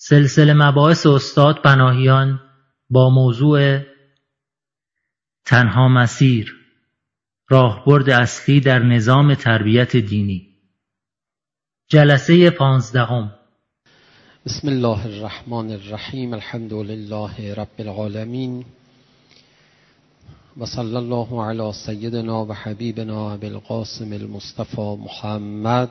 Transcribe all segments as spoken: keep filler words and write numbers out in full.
سلسله مباحث استاد پناهیان با موضوع تنها مسیر، راهبرد اصلی در نظام تربیت دینی. جلسه پانزدهم. بسم الله الرحمن الرحیم. الحمد لله رب العالمین و صلی الله علی سیدنا و حبیبنا ابی القاسم المصطفى محمد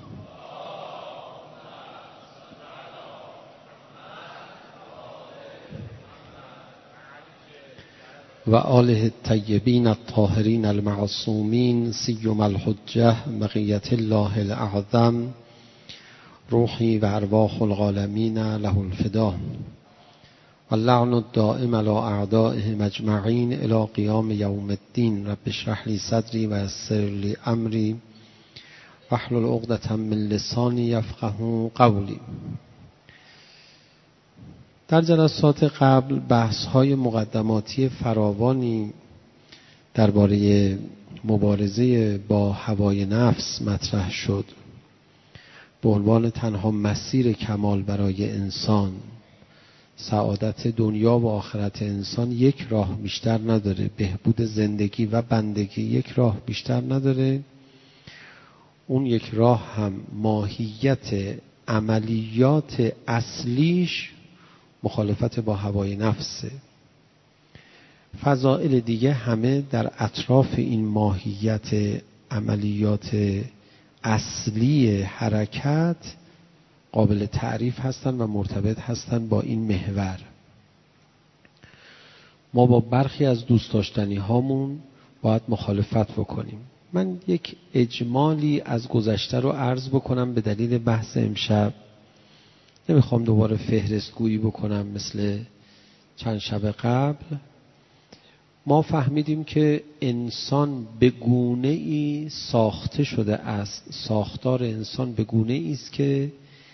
و آله الطیبین الطاهرین المعصومین سیما الحجة بقیة الله الاعظم روحی و ارواح العالمین له الفدا و اللعن الدائم علی اعدائهم اجمعین الی قیام یوم الدین. رب اشرح لی صدری و یسر لی امری واحلل عقدة من لسانی یفقهوا قولی. در جلسات قبل بحث‌های مقدماتی فراوانی درباره مبارزه با هوای نفس مطرح شد به عنوان تنها مسیر کمال برای انسان. سعادت دنیا و آخرت انسان یک راه بیشتر نداره، بهبود زندگی و بندگی یک راه بیشتر نداره. اون یک راه هم ماهیت عملیات اصلیش مخالفت با هوای نفسه. فضائل دیگه همه در اطراف این ماهیت عملیات اصلی حرکت قابل تعریف هستن و مرتبط هستن با این محور. ما با برخی از دوست داشتنی هامون باید مخالفت بکنیم. من یک اجمالی از گذشته رو عرض بکنم به دلیل بحث امشب. نمیخوام دوباره فهرست گویی بکنم مثل چند شب قبل. ما فهمیدیم که انسان به گونه‌ای ساخته شده است. ساختار انسان به گونه‌ای است که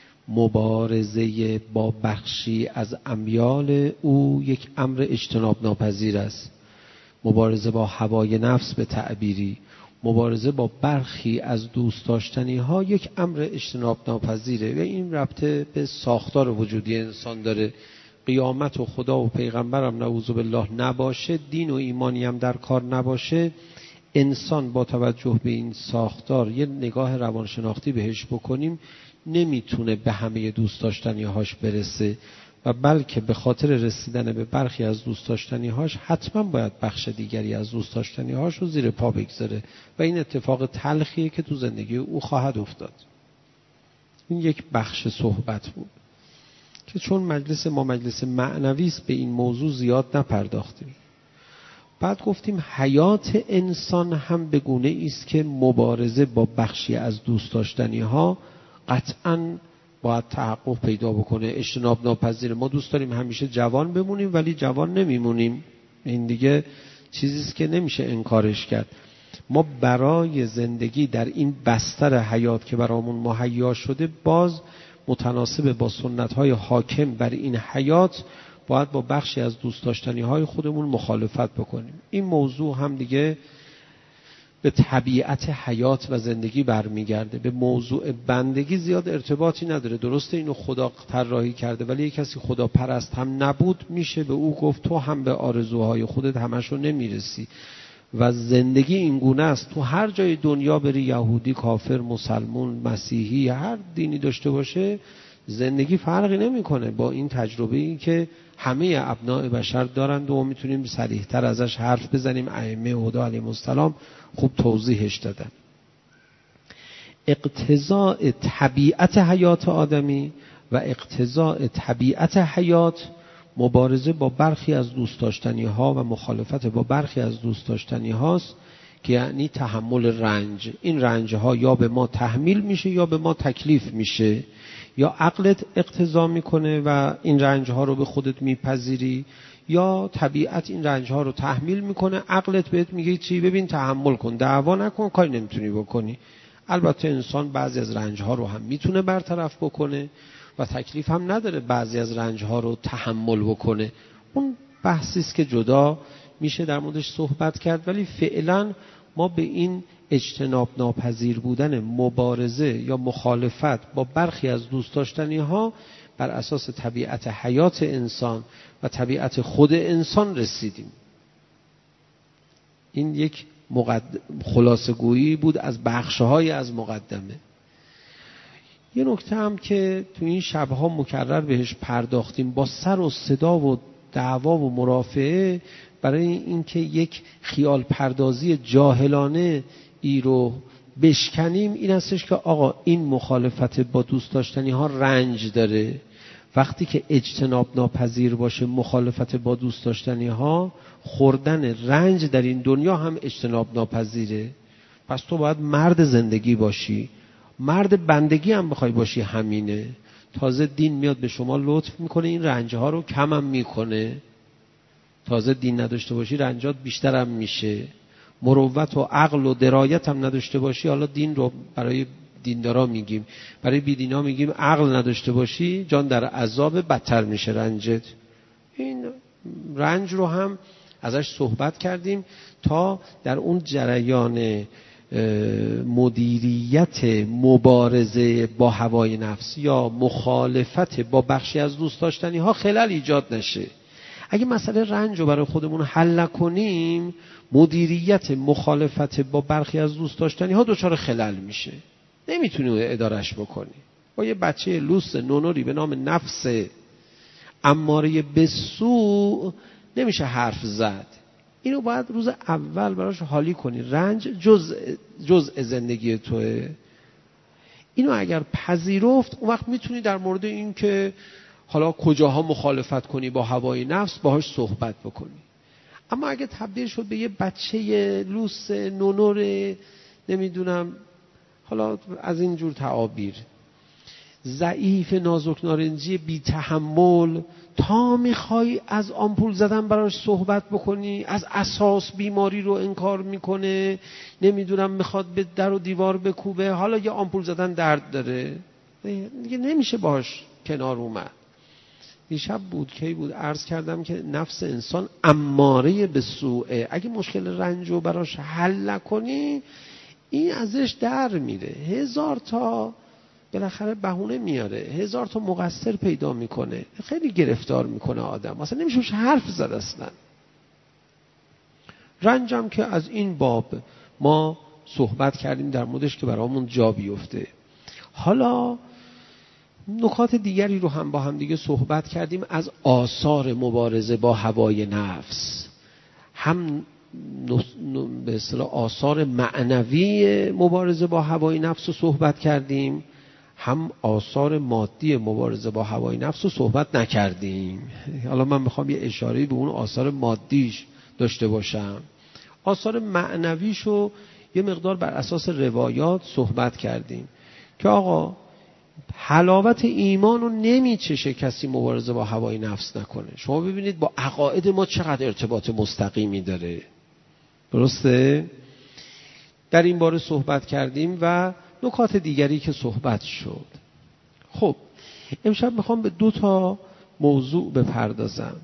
مبارزه با بخشی از امیال او یک امر اجتناب ناپذیر است. مبارزه با هوای نفس به تعبیری، مبارزه با برخی از دوست داشتنی ها یک امر اجتناب ناپذیره و این ربطه به ساختار وجودی انسان داره. قیامت و خدا و پیغمبرم نعوذ بالله نباشه، دین و ایمانی هم در کار نباشه، انسان با توجه به این ساختار یه نگاه روانشناختی بهش بکنیم نمیتونه به همه دوست داشتنی هاش برسه و بلکه به خاطر رسیدن به برخی از دوست داشتنی هاش حتما باید بخش دیگری از دوست داشتنی هاش رو زیر پا بگذاره و این اتفاق تلخیه که تو زندگی او خواهد افتاد. این یک بخش صحبت بود که چون مجلس ما مجلس معنوی است به این موضوع زیاد نپرداختیم. بعد گفتیم حیات انسان هم به گونه‌ای است که مبارزه با بخشی از دوست داشتنی ها قطعاً باید تحقق پیدا بکنه، اجتناب ناپذیره. ما دوست داریم همیشه جوان بمونیم ولی جوان نمیمونیم. این دیگه چیزیست که نمیشه انکارش کرد. ما برای زندگی در این بستر حیات که برامون مهیا شده باز متناسب با سنت‌های حاکم بر این حیات باید با بخشی از دوست داشتنی‌های خودمون مخالفت بکنیم. این موضوع هم دیگه به طبیعت حیات و زندگی برمیگرده. به موضوع بندگی زیاد ارتباطی نداره. درسته اینو خدا طراحی کرده ولی یک کسی خدا پرست هم نبود میشه به او گفت تو هم به آرزوهای خودت همشو نمیرسی و زندگی این گونه است. تو هر جای دنیا بری، یهودی، کافر، مسلمون، مسیحی، هر دینی داشته باشه، زندگی فرقی نمیکنه با این تجربه‌ای که همه ابناء بشر دارند و میتونیم صریح‌تر ازش حرف بزنیم. ائمه هدی علیهم السلام خوب توضیحش دادن. اقتضاء طبیعت حیات آدمی و اقتضاء طبیعت حیات مبارزه با برخی از دوست داشتنی ها و مخالفت با برخی از دوست داشتنی هاست که یعنی تحمل رنج. این رنج ها یا به ما تحمیل میشه یا به ما تکلیف میشه. یا عقلت اقتضا میکنه و این رنج ها رو به خودت میپذیری یا طبیعت این رنج ها رو تحمیل میکنه، عقلت بهت میگه چی؟ ببین تحمل کن، دعوا نکن، کاری نمیتونی بکنی. البته انسان بعضی از رنج ها رو هم میتونه برطرف بکنه و تکلیف هم نداره بعضی از رنج ها رو تحمل بکنه. اون بحثی است که جدا میشه در موردش صحبت کرد ولی فعلا ما به این اجتناب ناپذیر بودن مبارزه یا مخالفت با برخی از دوست داشتنی ها بر اساس طبیعت حیات انسان و طبیعت خود انسان رسیدیم. این یک مقد... خلاصه گویی بود از بخش‌های از مقدمه. یه نکته هم که تو این شبها مکرر بهش پرداختیم با سر و صدا و دعوا و مرافعه، برای اینکه یک خیال پردازی جاهلانه ای رو بشکنیم، این هستش که آقا این مخالفت با دوست داشتنی ها رنج داره. وقتی که اجتناب ناپذیر باشه مخالفت با دوست داشتنی ها، خوردن رنج در این دنیا هم اجتناب ناپذیره. پس تو باید مرد زندگی باشی، مرد بندگی هم بخوای باشی همینه. تازه دین میاد به شما لطف میکنه، این رنج ها رو کم هم میکنه. تازه دین نداشته باشی رنجات بیشتر هم میشه. مروت و عقل و درایت هم نداشته باشی، حالا دین رو برای دیندارا میگیم، برای بیدینا میگیم عقل نداشته باشی جان در عذاب، بدتر میشه رنجت. این رنج رو هم ازش صحبت کردیم تا در اون جریان مدیریت مبارزه با هوای نفس یا مخالفت با بخشی از دوست داشتنی ها خلل ایجاد نشه. اگه مسئله رنج رو برای خودمون حل نکنیم، مدیریت مخالفت با برخی از دوست داشتنی ها دچار خلل میشه، نمیتونی ادارش بکنی. با یه بچه لوس نونوری به نام نفس اماره به سوء نمیشه حرف زد. اینو باید روز اول براش حالی کنی. رنج جزء جزء زندگی توه. اینو اگر پذیرفت، اون وقت میتونی در مورد این که حالا کجاها مخالفت کنی با هوای نفس باهاش صحبت بکنی. اما اگه تبدیل شد به یه بچه لوس نونور، نمیدونم حالا از این جور تعابیر، ضعیف نازک نارنجی بی تحمل، تا میخوای از آمپول زدن براش صحبت بکنی، از اساس بیماری رو انکار میکنه، نمیدونم میخواد به در و دیوار بکوبه، حالا یه آمپول زدن درد داره، دیگه نمیشه باش کنار اومد. دیشب بود کی بود عرض کردم که نفس انسان اماره به سوءه. اگه مشکل رنج رو براش حل نکنی، این ازش در میره، هزار تا بالاخره بهونه میاره، هزار تا مقصر پیدا میکنه، خیلی گرفتار میکنه آدم، اصلا نمیشه حرف زد اصلا. رنجم که از این باب ما صحبت کردیم در موردش که برامون جا بیفته. حالا نکات دیگری رو هم با هم دیگه صحبت کردیم از آثار مبارزه با هوای نفس، هم به اصطلاح آثار معنوی مبارزه با هوای نفس رو صحبت کردیم، هم آثار مادی مبارزه با هوای نفس رو صحبت نکردیم. حالا من میخوام یه اشاره‌ای به اون آثار مادیش داشته باشم. آثار معنویشو یه مقدار بر اساس روایات صحبت کردیم که آقا حلاوت ایمان رو نمیچشه کسی مبارزه با هوای نفس نکنه. شما ببینید با عقاید ما چقدر ارتباط مستقیمی داره، درسته؟ در این باره صحبت کردیم و نکات دیگری که صحبت شد. خب امشب میخوام به دو تا موضوع بپردازم،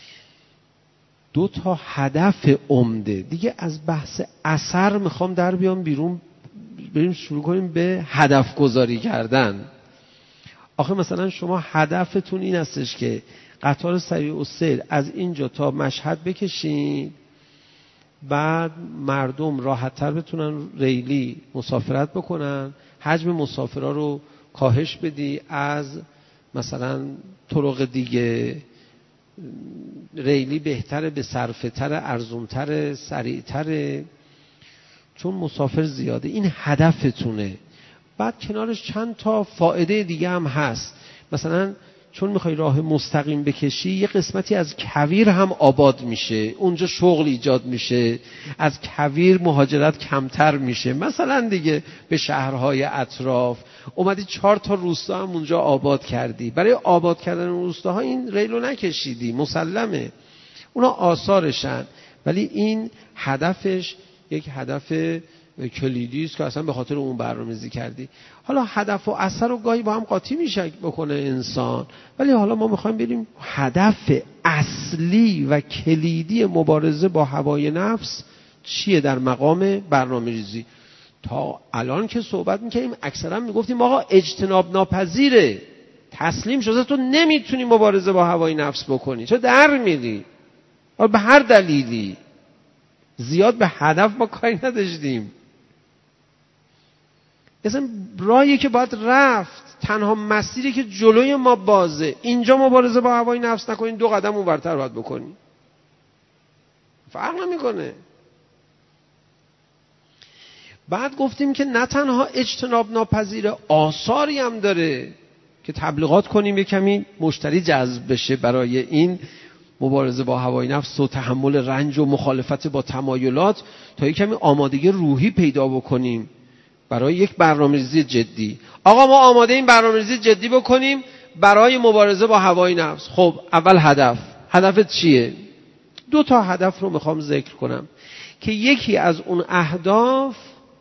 دو تا هدف عمده. دیگه از بحث اثر میخوام در بیام بیرون، بریم شروع کنیم به هدف گذاری کردن. آخه مثلا شما هدفتون این هستش که قطار سریع السیر از اینجا تا مشهد بکشین، بعد مردم راحت‌تر بتونن ریلی مسافرت بکنن، حجم مسافرها رو کاهش بدی، از مثلا طرق دیگه ریلی بهتره، به صرفه‌تر، ارزونتر، سریعتر، چون مسافر زیاده. این هدفتونه. بعد کنارش چند تا فایده دیگه هم هست. مثلا چون میخوای راه مستقیم بکشی، یه قسمتی از کویر هم آباد میشه، اونجا شغل ایجاد میشه، از کویر مهاجرت کمتر میشه، مثلا دیگه به شهرهای اطراف اومدی چهار تا روستا هم اونجا آباد کردی. برای آباد کردن اون روستاها این ریلو نکشیدی، مسلمه، اونا آثارشن، ولی این هدفش یک هدف کلیدی است که اصلا به خاطر اون برنامه‌ریزی کردی. حالا هدف و اثر رو گاهی با هم قاطی میشه بکنه انسان، ولی حالا ما میخوایم بریم هدف اصلی و کلیدی مبارزه با هوای نفس چیه در مقام برنامه‌ریزی. تا الان که صحبت میکنیم اکثرا میگفتیم آقا اجتناب ناپذیره، تسلیم شده، تو نمیتونی مبارزه با هوای نفس بکنی، تو در میری به هر دلیلی. زیاد به هدف ما کاری نداشتیم. اصلا راهی که باید رفت، تنها مسیری که جلوی ما بازه، اینجا مبارزه با هوای نفس نکنین، دو قدم اونورتر باید بکنی، فرق نمیکنه. بعد گفتیم که نه تنها اجتناب ناپذیره، آثاری هم داره که تبلیغات کنیم، یه کمی مشتری جذب بشه برای این مبارزه با هوای نفس و تحمل رنج و مخالفت با تمایلات، تا یه کمی آمادگی روحی پیدا بکنیم برای یک برنامه‌ریزی جدی. آقا ما آماده این برنامه‌ریزی جدی بکنیم برای مبارزه با هوای نفس. خب اول هدف. هدفت چیه؟ دو تا هدف رو میخوام ذکر کنم که یکی از اون اهداف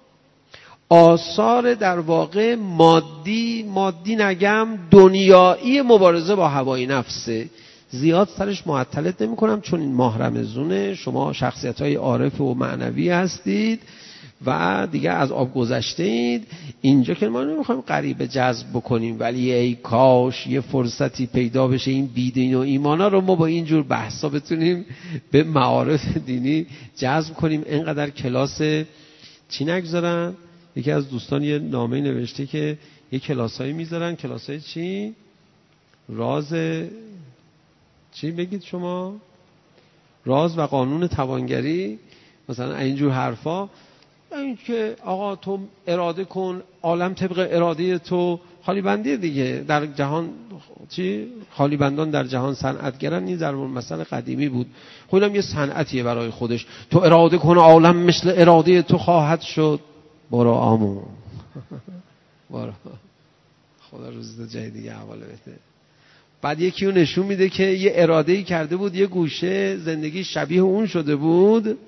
آثار در واقع مادی مادی نگم دنیایی مبارزه با هوای نفسه. زیاد سرش معطلت نمی کنم چون این ماه رمضونه، شما شخصیت های عارف و معنوی هستید و دیگه از آب گذشته اید. اینجا که ما نمیخوایم غریبه جذب بکنیم، ولی ای کاش یه فرصتی پیدا بشه این بیدین و ایمانا رو ما با اینجور بحثا بتونیم به معارف دینی جذب کنیم. اینقدر کلاس چی نگذارن؟ یکی از دوستان یه نامه نوشته که یه کلاسایی میذارن، کلاسای چی؟ راز چی بگید شما؟ راز و قانون توانگری، مثلا اینجور حرفا. این که آقا تو اراده کن، عالم طبق اراده تو، خالی بندی دیگه در جهان چی؟ خالی بندان در جهان صنعتگرن. این ضرب المثل قدیمی بود، خودم یه صنعتیه برای خودش. تو اراده کن عالم مثل اراده تو خواهد شد. برو آمون برو، خدا روزت جای دیگه حواله بده. بعد یکی اون نشون میده که یه اراده‌ای کرده بود، یه گوشه زندگی شبیه اون شده بود،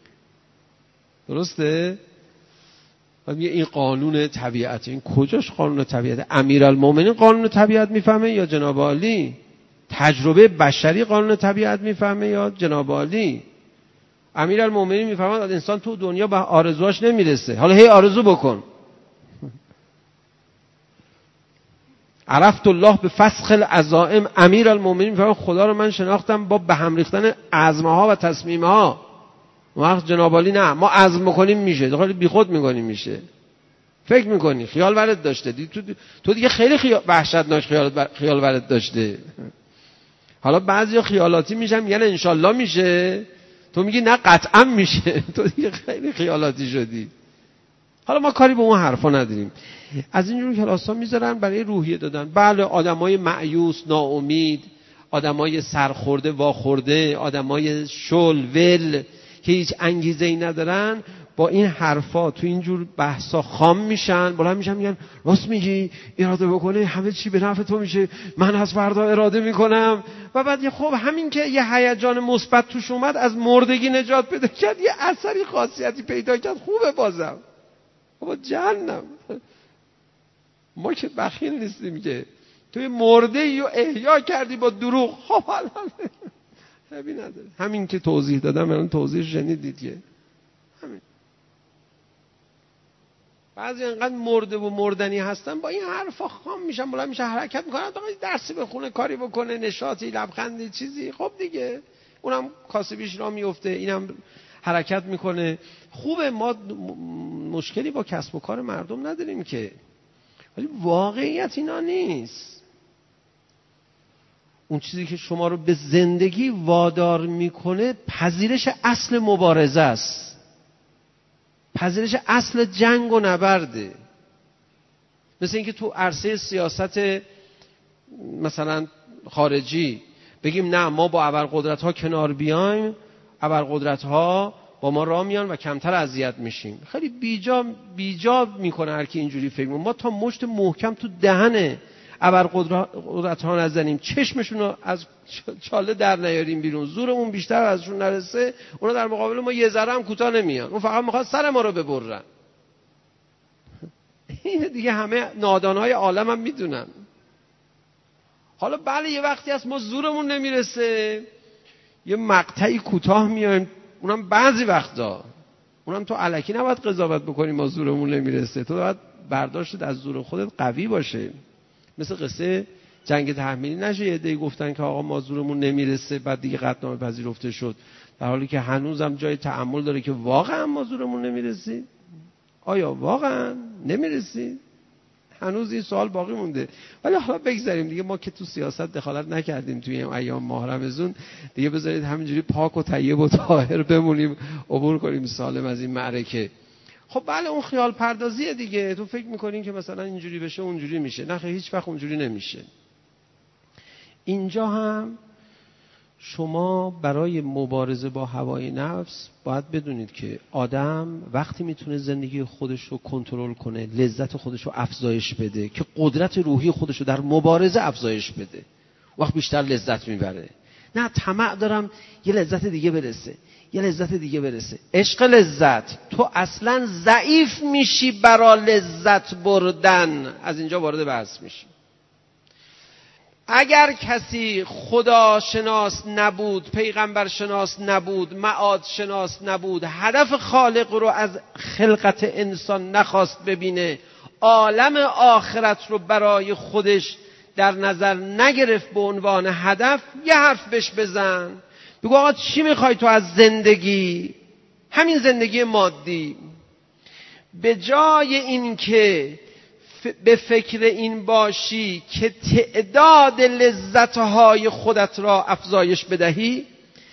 درسته؟ بعد میگه این قانون طبیعت. این کجاش قانون طبیعت؟ امیرالمومنین قانون طبیعت میفهمه یا جناب عالی؟ تجربه بشری قانون طبیعت میفهمه یا جناب عالی؟ امیرالمومنین میفهمه انسان تو دنیا به آرزوهاش نمیرسه، حالا هی آرزو بکن. عرفت الله به فسخ العزائم. امیرالمومنین میفهمه خدا رو من شناختم با به هم ریختن عزم‌ها و تصمیم‌ها. وقت جناب عالی نه، ما عزم بکنیم میشه، خیلی بیخود میکنیم میشه، فکر میکنی خیال ورد داشته دی. تو, تو دیگه خیلی خیال وحشتناک خیال, خیال ورد داشته. حالا بعضی خیالاتی میشن میگن انشالله میشه، تو میگی نه قطعا میشه، تو دیگه خیلی خیالاتی شدی. حالا ما کاری به اون حرفا نداریم. از اینجور کلاسا میذارن برای روحیه دادن. بله آدمای مایوس، ناامید، آدمای سرخورده، واخورده، آدمای شل ول که هیچ انگیزه‌ای ندارن، با این حرفا تو اینجور بحثا خام میشن، بالا میشن میگن راست میگی، اراده بکنه همه چی به نفع تو میشه، من از فردا اراده میکنم. و بعد خب همین که یه هیجان مثبت توش اومد، از مردگی نجات پیدا کرد، یه اثری خاصیتی پیدا کرد، خوبه بازم. بابا جهنم، ما که بخیل نیستیم که توی مرده ای و احیا کردی با دروغ. خب الان نبی نداره. همین که توضیح دادم الان توضیح شنیدید که همین. بعضی انقدر مرده و مردنی هستن با این حرفا خام میشن، بالا میشه حرکت میکنن، درسی بخونه، کاری بکنه، نشاطی، لبخندی، چیزی. خب دیگه اونم کاسبیش را میفته، اینم حرکت میکنه. خوبه، ما مشکلی با کسب و کار مردم نداریم که، ولی واقعیت اینا نیست. اون چیزی که شما رو به زندگی وادار میکنه پذیرش اصل مبارزه است، پذیرش اصل جنگ و نبرده. مثل اینکه تو عرصه سیاست مثلا خارجی بگیم نه ما با ابرقدرت ها کنار بیایم، ابرقدرت ها با ما راه میان و کمتر اذیت میشیم. خیلی بیجا بیجا میکنه هر کی اینجوری فکر میکنه. ما تا مشت محکم تو دهن ابرقدرت ها نزنیم، چشمشون رو از چاله در نیاریم بیرون، زورمون بیشتر ازشون نرسه، اونا در مقابل ما یه ذره هم کوتاه نمیان، اون فقط میخواد سر ما رو ببرن. این دیگه همه نادانهای عالم هم میدونن. حالا بله یه وقتی هست ما زورمون نمیرسه، یه مقطعی کوتاه میایم، اونم بعضی وقتا اونم تو الکی نباید قضاوت بکنی ما زورمون نمیرسه، تو باید برداشتت از زور خودت قوی باشه. مثل قصه جنگ تحمیلی نشه یه عده‌ای گفتن که آقا ما زورمون نمیرسه بعد دیگه قطعنامه پذیرفته شد، در حالی که هنوزم جای تأمل داره که واقعا ما زورمون نمیرسید. آیا واقعا نمیرسید؟ هنوز این سوال باقی مونده. ولی حالا بگذاریم دیگه، ما که تو سیاست دخالت نکردیم توی این ایام ماه رمضان، دیگه بذارید همینجوری پاک و طیب و طاهر بمونیم، عبور کنیم سالم از این معرکه. خب بله اون خیال پردازیه دیگه، تو فکر میکنین که مثلا اینجوری بشه اونجوری میشه. نه خیلی هیچ وقت اونجوری نمیشه. اینجا هم شما برای مبارزه با هوای نفس باید بدونید که آدم وقتی میتونه زندگی خودش رو کنترل کنه، لذت خودش رو افزایش بده، که قدرت روحی خودش رو در مبارزه افزایش بده، وقت بیشتر لذت میبره. نه طمع دارم یه لذت دیگه برسه، یه لذت دیگه برسه. عشق لذت، تو اصلا ضعیف میشی برای لذت بردن. از اینجا وارد بحث میشی. اگر کسی خدا شناس نبود، پیغمبر شناس نبود، معاد شناس نبود، هدف خالق رو از خلقت انسان نخواست ببینه، عالم آخرت رو برای خودش در نظر نگرفت به عنوان هدف، یه حرف بهش بزن، بگو آقا چی میخوای تو از زندگی؟ همین زندگی مادی. به جای این که به فکر این باشی که تعداد لذتهای خودت را افزایش بدهی،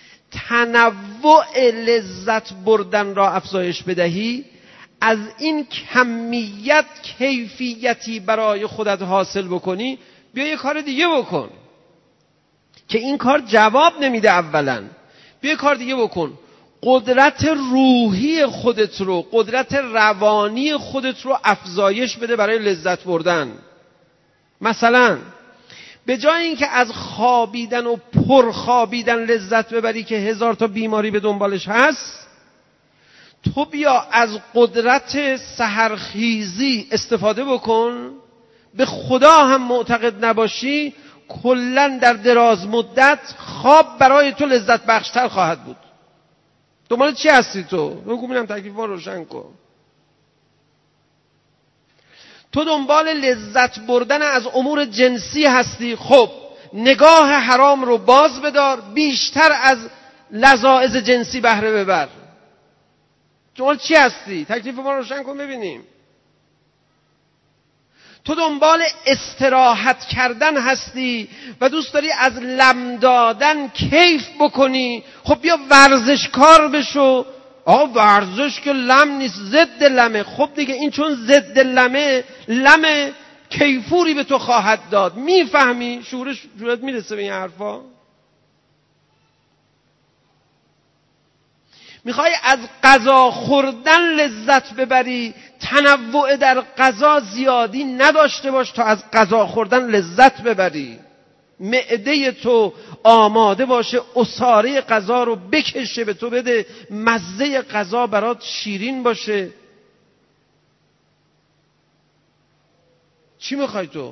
تنوع لذت بردن را افزایش بدهی، از این کمیت کیفیتی برای خودت حاصل بکنی، بیا یه کار دیگه بکن که این کار جواب نمیده. اولا بیا یه کار دیگه بکن، قدرت روحی خودت رو، قدرت روانی خودت رو افزایش بده برای لذت بردن. مثلا به جای اینکه از خوابیدن و پرخوابیدن لذت ببری که هزار تا بیماری به دنبالش هست، تو بیا از قدرت سحرخیزی استفاده بکن. به خدا هم معتقد نباشی، کلن در دراز مدت خواب برای تو لذت بخشتر خواهد بود. دنبال چی هستی تو؟ بگو ببینم، تکلیف ما روشن کن. تو دنبال لذت بردن از امور جنسی هستی، خب نگاه حرام رو باز بدار، بیشتر از لذاذ جنسی بهره ببر. دنبال چی هستی؟ تکلیف ما روشن کن ببینیم. تو دنبال استراحت کردن هستی و دوست داری از لم دادن کیف بکنی، خب بیا ورزشکار بشو. آقا ورزش که لم نیست، ضد لمه. خب دیگه این چون ضد لمه، لم کیفوری به تو خواهد داد. میفهمی؟ شعورش جورت میرسه به این حرفا؟ میخوای از غذا خوردن لذت ببری، تنوع در غذا زیادی نداشته باش تا از غذا خوردن لذت ببری. معده تو آماده باشه عصاره غذا رو بکشه به تو بده، مزه غذا برات شیرین باشه. چی میخوای تو؟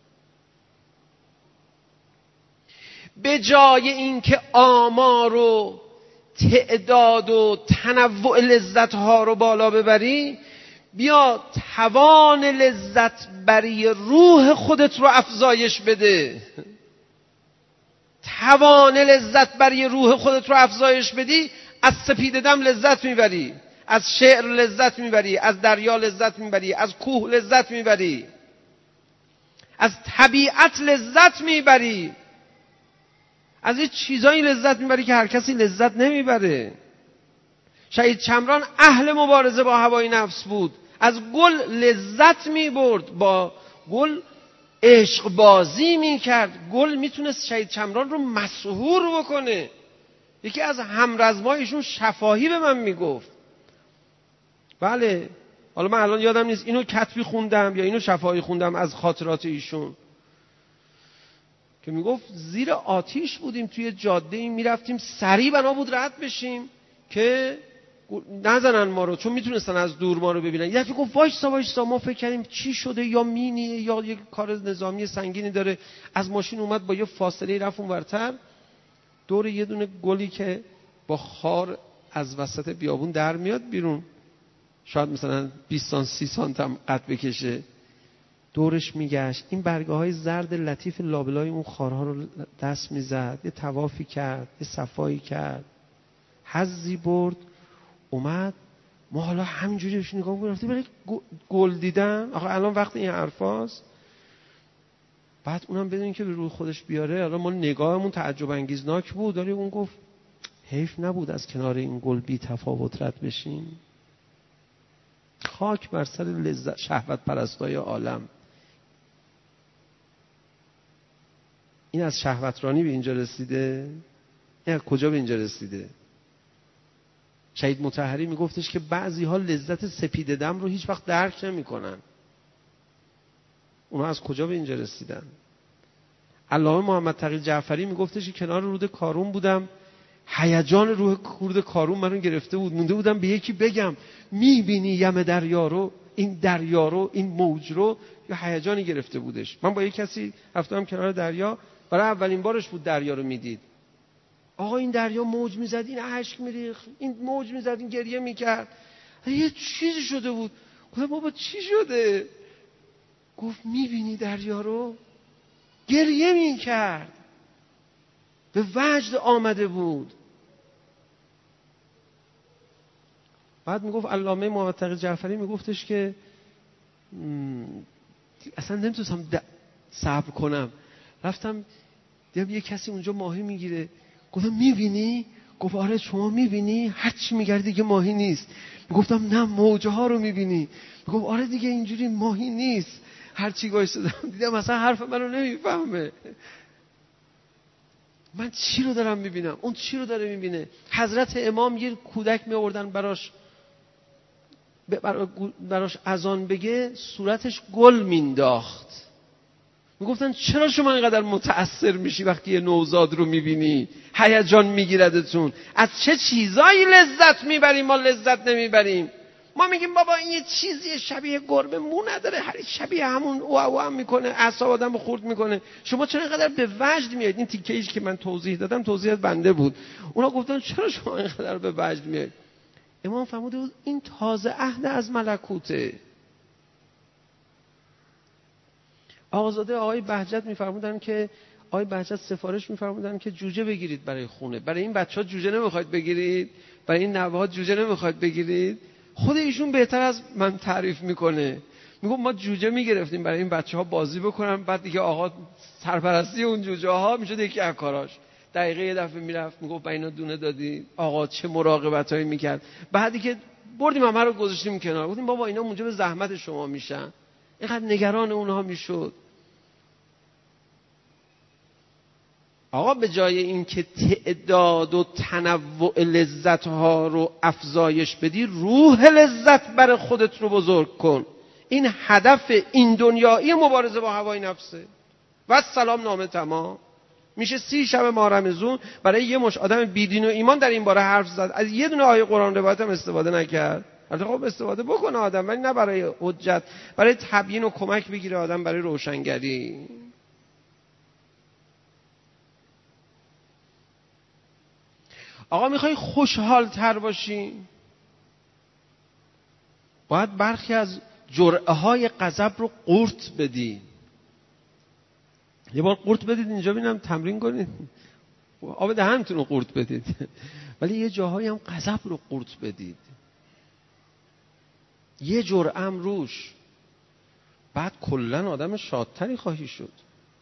به جای اینکه آمار و تعداد و تنوع لذت ها رو بالا ببری، بیا توان لذت بری روح خودت رو افزایش بده. توان لذت بری روح خودت رو افزایش بدی، از سپید دم لذت میبری، از شعر لذت میبری، از دریا لذت میبری، از کوه لذت میبری، از طبیعت لذت میبری، از این چیزایی لذت میبری که هر کسی لذت نمیبره. شهید چمران اهل مبارزه با هوای نفس بود، از گل لذت میبرد، با گل عشق بازی میکرد. گل میتونست شهید چمران رو مسحور بکنه. یکی از همرزمایشون شفاهی به من میگفت، بله حالا من الان یادم نیست اینو کتبی خوندم یا اینو شفاهی خوندم از خاطرات ایشون، که میگفت زیر آتیش بودیم، توی جاده این میرفتیم، سریع بنا بود رد بشیم که نزنن ما رو، چون میتونستن از دور ما رو ببینن. یکی گفت وایسا وایسا، ما فکر کردیم چی شده، یا مینیه یا یک کار نظامی سنگینی داره. از ماشین اومد با یه فاصله رفت اونورتر، دور یه دونه گلی که با خار از وسط بیابون در میاد بیرون، شاید مثلا بیست سانت سی سانت هم قد بکشه. دورش میگشت، این برگه های زرد لطیف لابلای اون خارها رو دست میزد، یه طوافی کرد، یه صفایی کرد، حظی برد، اومد. ما حالا همینجوری بهش نگاه می‌کنیم، رفتی برای گل دیدن. آخه الان وقت این حرفاست. بعد اونم بدون که به روی خودش بیاره، حالا ما نگاهمون تعجب انگیزناک بود، ولی اون گفت حیف نبود از کنار این گل بی تفاوت رد بشیم. خاک بر سر لذت شهوت پرستای عالم. این از شهوترانی به اینجا رسیده؟ این از کجا به اینجا رسیده؟ شهید مطهری میگفتش که بعضی ها لذت سپید دم رو هیچ وقت درک نمی کنن. اونا از کجا به اینجا رسیدن؟ علامه محمد تقی جعفری میگفتش که کنار رود کارون بودم، هیجان روح رود کارون منو گرفته بود، مونده بودم به یکی بگم میبینی یم دریا رو، این دریا رو، این موج رو، یا هیجانی گرفته بودش. من با یک کسی رفتم کنار دریا، برای اولین بارش بود دریا رو میدید. آقا این دریا موج میزد، این اشک میریخت، این موج میزد، این گریه میکرد، یه چیزی شده بود. گفتم بابا چی شده؟ گفت میبینی دریا رو؟ گریه میکرد، به وجد آمده بود. بعد میگفت علامه محمد تقی جعفری میگفتش که اصلا نمیتونستم صبر کنم، رفتم دیدم یه کسی اونجا ماهی میگیره. گفتم میبینی؟ گفت آره شما میبینی؟ هرچی میگردی دیگه ماهی نیست. میگفتم نه موجه ها رو میبینی؟ میگفت آره دیگه اینجوری ماهی نیست. هرچی گایستدم دیدم اصلا حرف منو نمیفهمه. من چی رو دارم میبینم؟ اون چی رو داره میبینه؟ حضرت امام یه کودک میآوردن براش براش اذان بگه، صورتش گل مینداخت. میگفتن چرا شما اینقدر متأثر میشی وقتی یه نوزاد رو میبینی؟ هیجان میگیردتون. از چه چیزایی لذت میبریم ما لذت نمیبریم؟ ما میگیم بابا این یه چیزیه شبیه گربه، مو نداره، هر شبیه همون او او هم میکنه، اعصاب آدمو خورد میکنه. شما چرا اینقدر به وجد میاد؟ این تیکه‌ایش که من توضیح دادم توضیح بنده بود. اونا گفتن چرا شما اینقدر به وجد میاد؟ امام فرموده بود این تازه عهد از ملکوته. آقازاده آقای بهجت میفرمودن که آقای بهجت سفارش میفرمودن که جوجه بگیرید برای خونه. برای این بچه‌ها جوجه نمیخواید بگیرید؟ برای این نوه‌ها جوجه نمیخواید بگیرید؟ خود ایشون بهتر از من تعریف میکنه. میگه ما جوجه میگرفتیم برای این بچه‌ها بازی بکنن، بعد دیگه آقا سرپرستی اون جوجه ها میشد یکی از کاراش. دقیقه یه دفعه میرفت میگفت با اینا دونه دادی؟ آقا چه مراقبتایی میکرد. بعدی که بردیم همه رو گذاشتیم کنار، گفتیم بابا اینا اونجا به زحمت شما میشن. اینقدر نگران اونها میشد. آقا به جای این که تعداد و تنوع لذت ها رو افزایش بدی، روح لذت بر خودت رو بزرگ کن. این هدف این دنیایی مبارزه با هوای نفسه. و سلام نامه تمام. میشه سی شب ماه رمضان برای یه مش آدم بیدین و ایمان در این باره حرف زد، از یه دونه آیه قرآن روایت هم استفاده نکرد. البته خب استفاده بکنه آدم، ولی نه برای حجت، برای تبیین و کمک بگیره آدم، برای روشنگری. آقا میخوای خوشحال تر باشی؟ باید برخی از جرعه های غضب رو قورت بدی. یه بار قورت بدید اینجا ببینم، تمرین کنید، آب دهنتون رو قورت بدید. ولی یه جاهایی هم غضب رو قورت بدید، یه جرعه هم روش، بعد کلن آدم شادتری خواهی شد.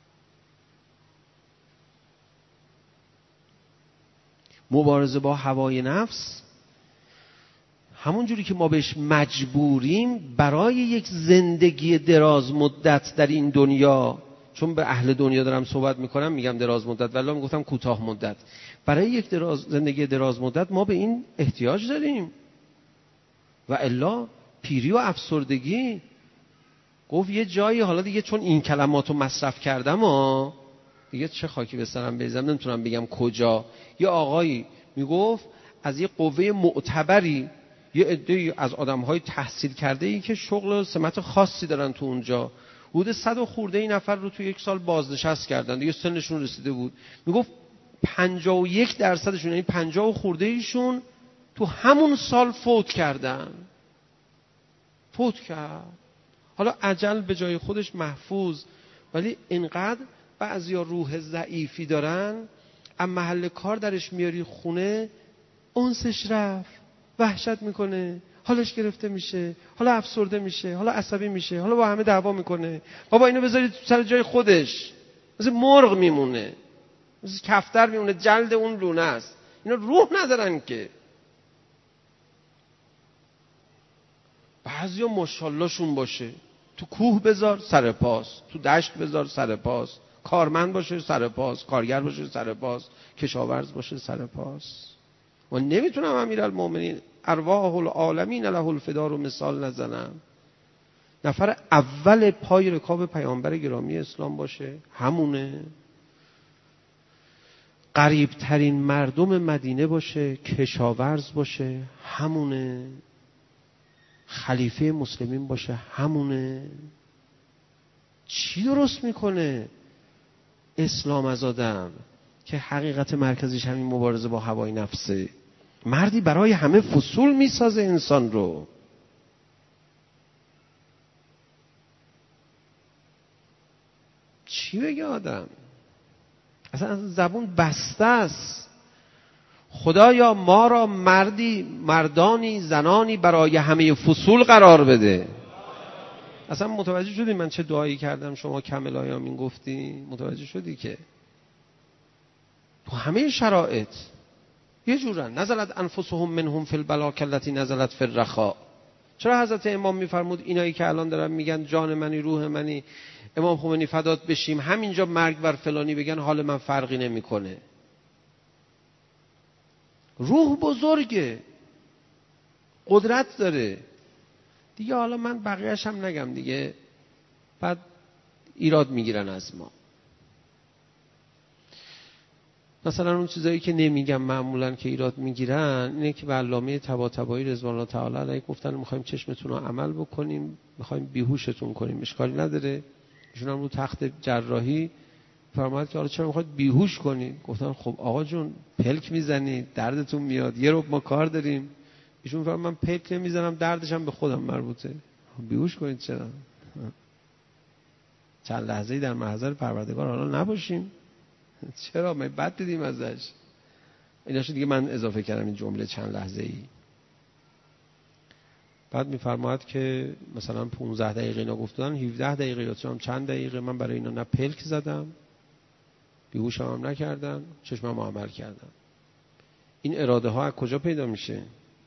مبارزه با هوای نفس همون جوری که ما بهش مجبوریم برای یک زندگی دراز مدت در این دنیا، چون به اهل دنیا دارم صحبت میکنم میگم دراز مدت، ولی میگفتم کوتاه مدت، برای یک دراز زندگی دراز مدت ما به این احتیاج داریم. و الا پیری و افسردگی. گفت یه جایی، حالا دیگه چون این کلماتو مصرف کردم ها دیگه چه خاکی به سرم بریزم نمیتونم بگم کجا، یه آقایی میگفت از یه قوه معتبری، یه عده‌ای از آدم‌های تحصیل کرده‌ای که شغل و سمت خاصی دارن تو اونجا، حدود صد و خورده ای نفر رو تو یک سال بازنشست کردن، دیگه سنشون رسیده بود. میگفت پنجاه و یک درصدشون، یعنی پنجاه و خورده ایشون تو همون سال فوت کردن. فوت کرد. حالا اجل به جای خودش محفوظ، ولی اینقدر بعضیا روح ضعیفی دارن، از محل کار درش میاری خونه، انسش رفت، وحشت میکنه، حالش گرفته میشه، حالا افسرده میشه، حالا عصبی میشه، حالا با همه دعوا میکنه. بابا اینو بذارید سر جای خودش، مثل مرغ میمونه، مثل کفتر میمونه، جلد اون لونه است. اینا روح ندارن که. بعضیا ماشاءالله شون باشه، تو کوه بذار سر پاس، تو دشت بذار سر پاس، کارمند باشه سر پاس، کارگر باشه سر پاس، کشاورز باشه سر پاس. و نمیتونم امیرالمومنین ارواح العالمین له الفدا رو مثال نزنم. نفر اول پای رکاب پیامبر گرامی اسلام باشه همونه. قریب ترین مردم مدینه باشه، کشاورز باشه همونه. خلیفه مسلمین باشه همونه. چی درست میکنه اسلام از آدم که حقیقت مرکزیش همین مبارزه با هوای نفسه؟ مردی برای همه فصول میسازه انسان رو. چی بگه آدم؟ اصلا زبون بسته است. خدایا ما را مردی، مردانی، زنانی برای همه فصول قرار بده. اصلا متوجه شدی من چه دعایی کردم؟ شما کامل آیامین گفتی، متوجه شدی که تو همه شرایط یه جورن. نزلت انفسهم منهم فی البلا کلتی نزلت فی الرخاء. چرا حضرت امام میفرمود اینایی که الان دارن میگن جان منی روح منی امام خمینی فدات بشیم، همینجا مرگ بر فلانی بگن حال من فرقی نمیکنه؟ روح بزرگه، قدرت داره دیگه. حالا من بقیه‌اش هم نگم دیگه، بعد ایراد میگیرن از ما. مثلا اون چیزایی که نمیگم معمولا که ایراد میگیرن اینه که به علامه طباطبایی رضوان الله تعالی علیه گفتن میخوایم چشمتون رو عمل بکنیم، میخوایم بیهوشتون کنیم. اشکالی نداره. ایشون هم رو تخت جراحی فرمود که حالا چرا میخواید بیهوش کنید؟ گفتن خب آقا جون پلک میزنید دردتون میاد، یه رو ما کار داریم. ایشون فرمود من پلک نمیزنم، دردش هم به خودم مربوطه. بیهوش کنید چرا؟ چند لحظه‌ای در محضر پروردگار حالا نباشیم؟ چرا؟ ما بد دیدیم ازش. ایناشو دیگه من اضافه کردم این جمله چند لحظه‌ای. بعد میفرماید که مثلا پانزده دقیقه اینا گفتن، هفده دقیقه یا چند دقیقه من برای اینا نه پلک زدم، بیهوشم هم نکردم، چشمم عمل کردم. این اراده ها از کجا پیدا میشه؟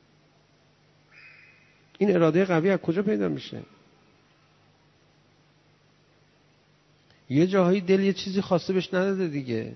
این اراده قوی از کجا پیدا میشه؟ یه جاهایی دل یه چیزی خواسته بهش نداده دیگه.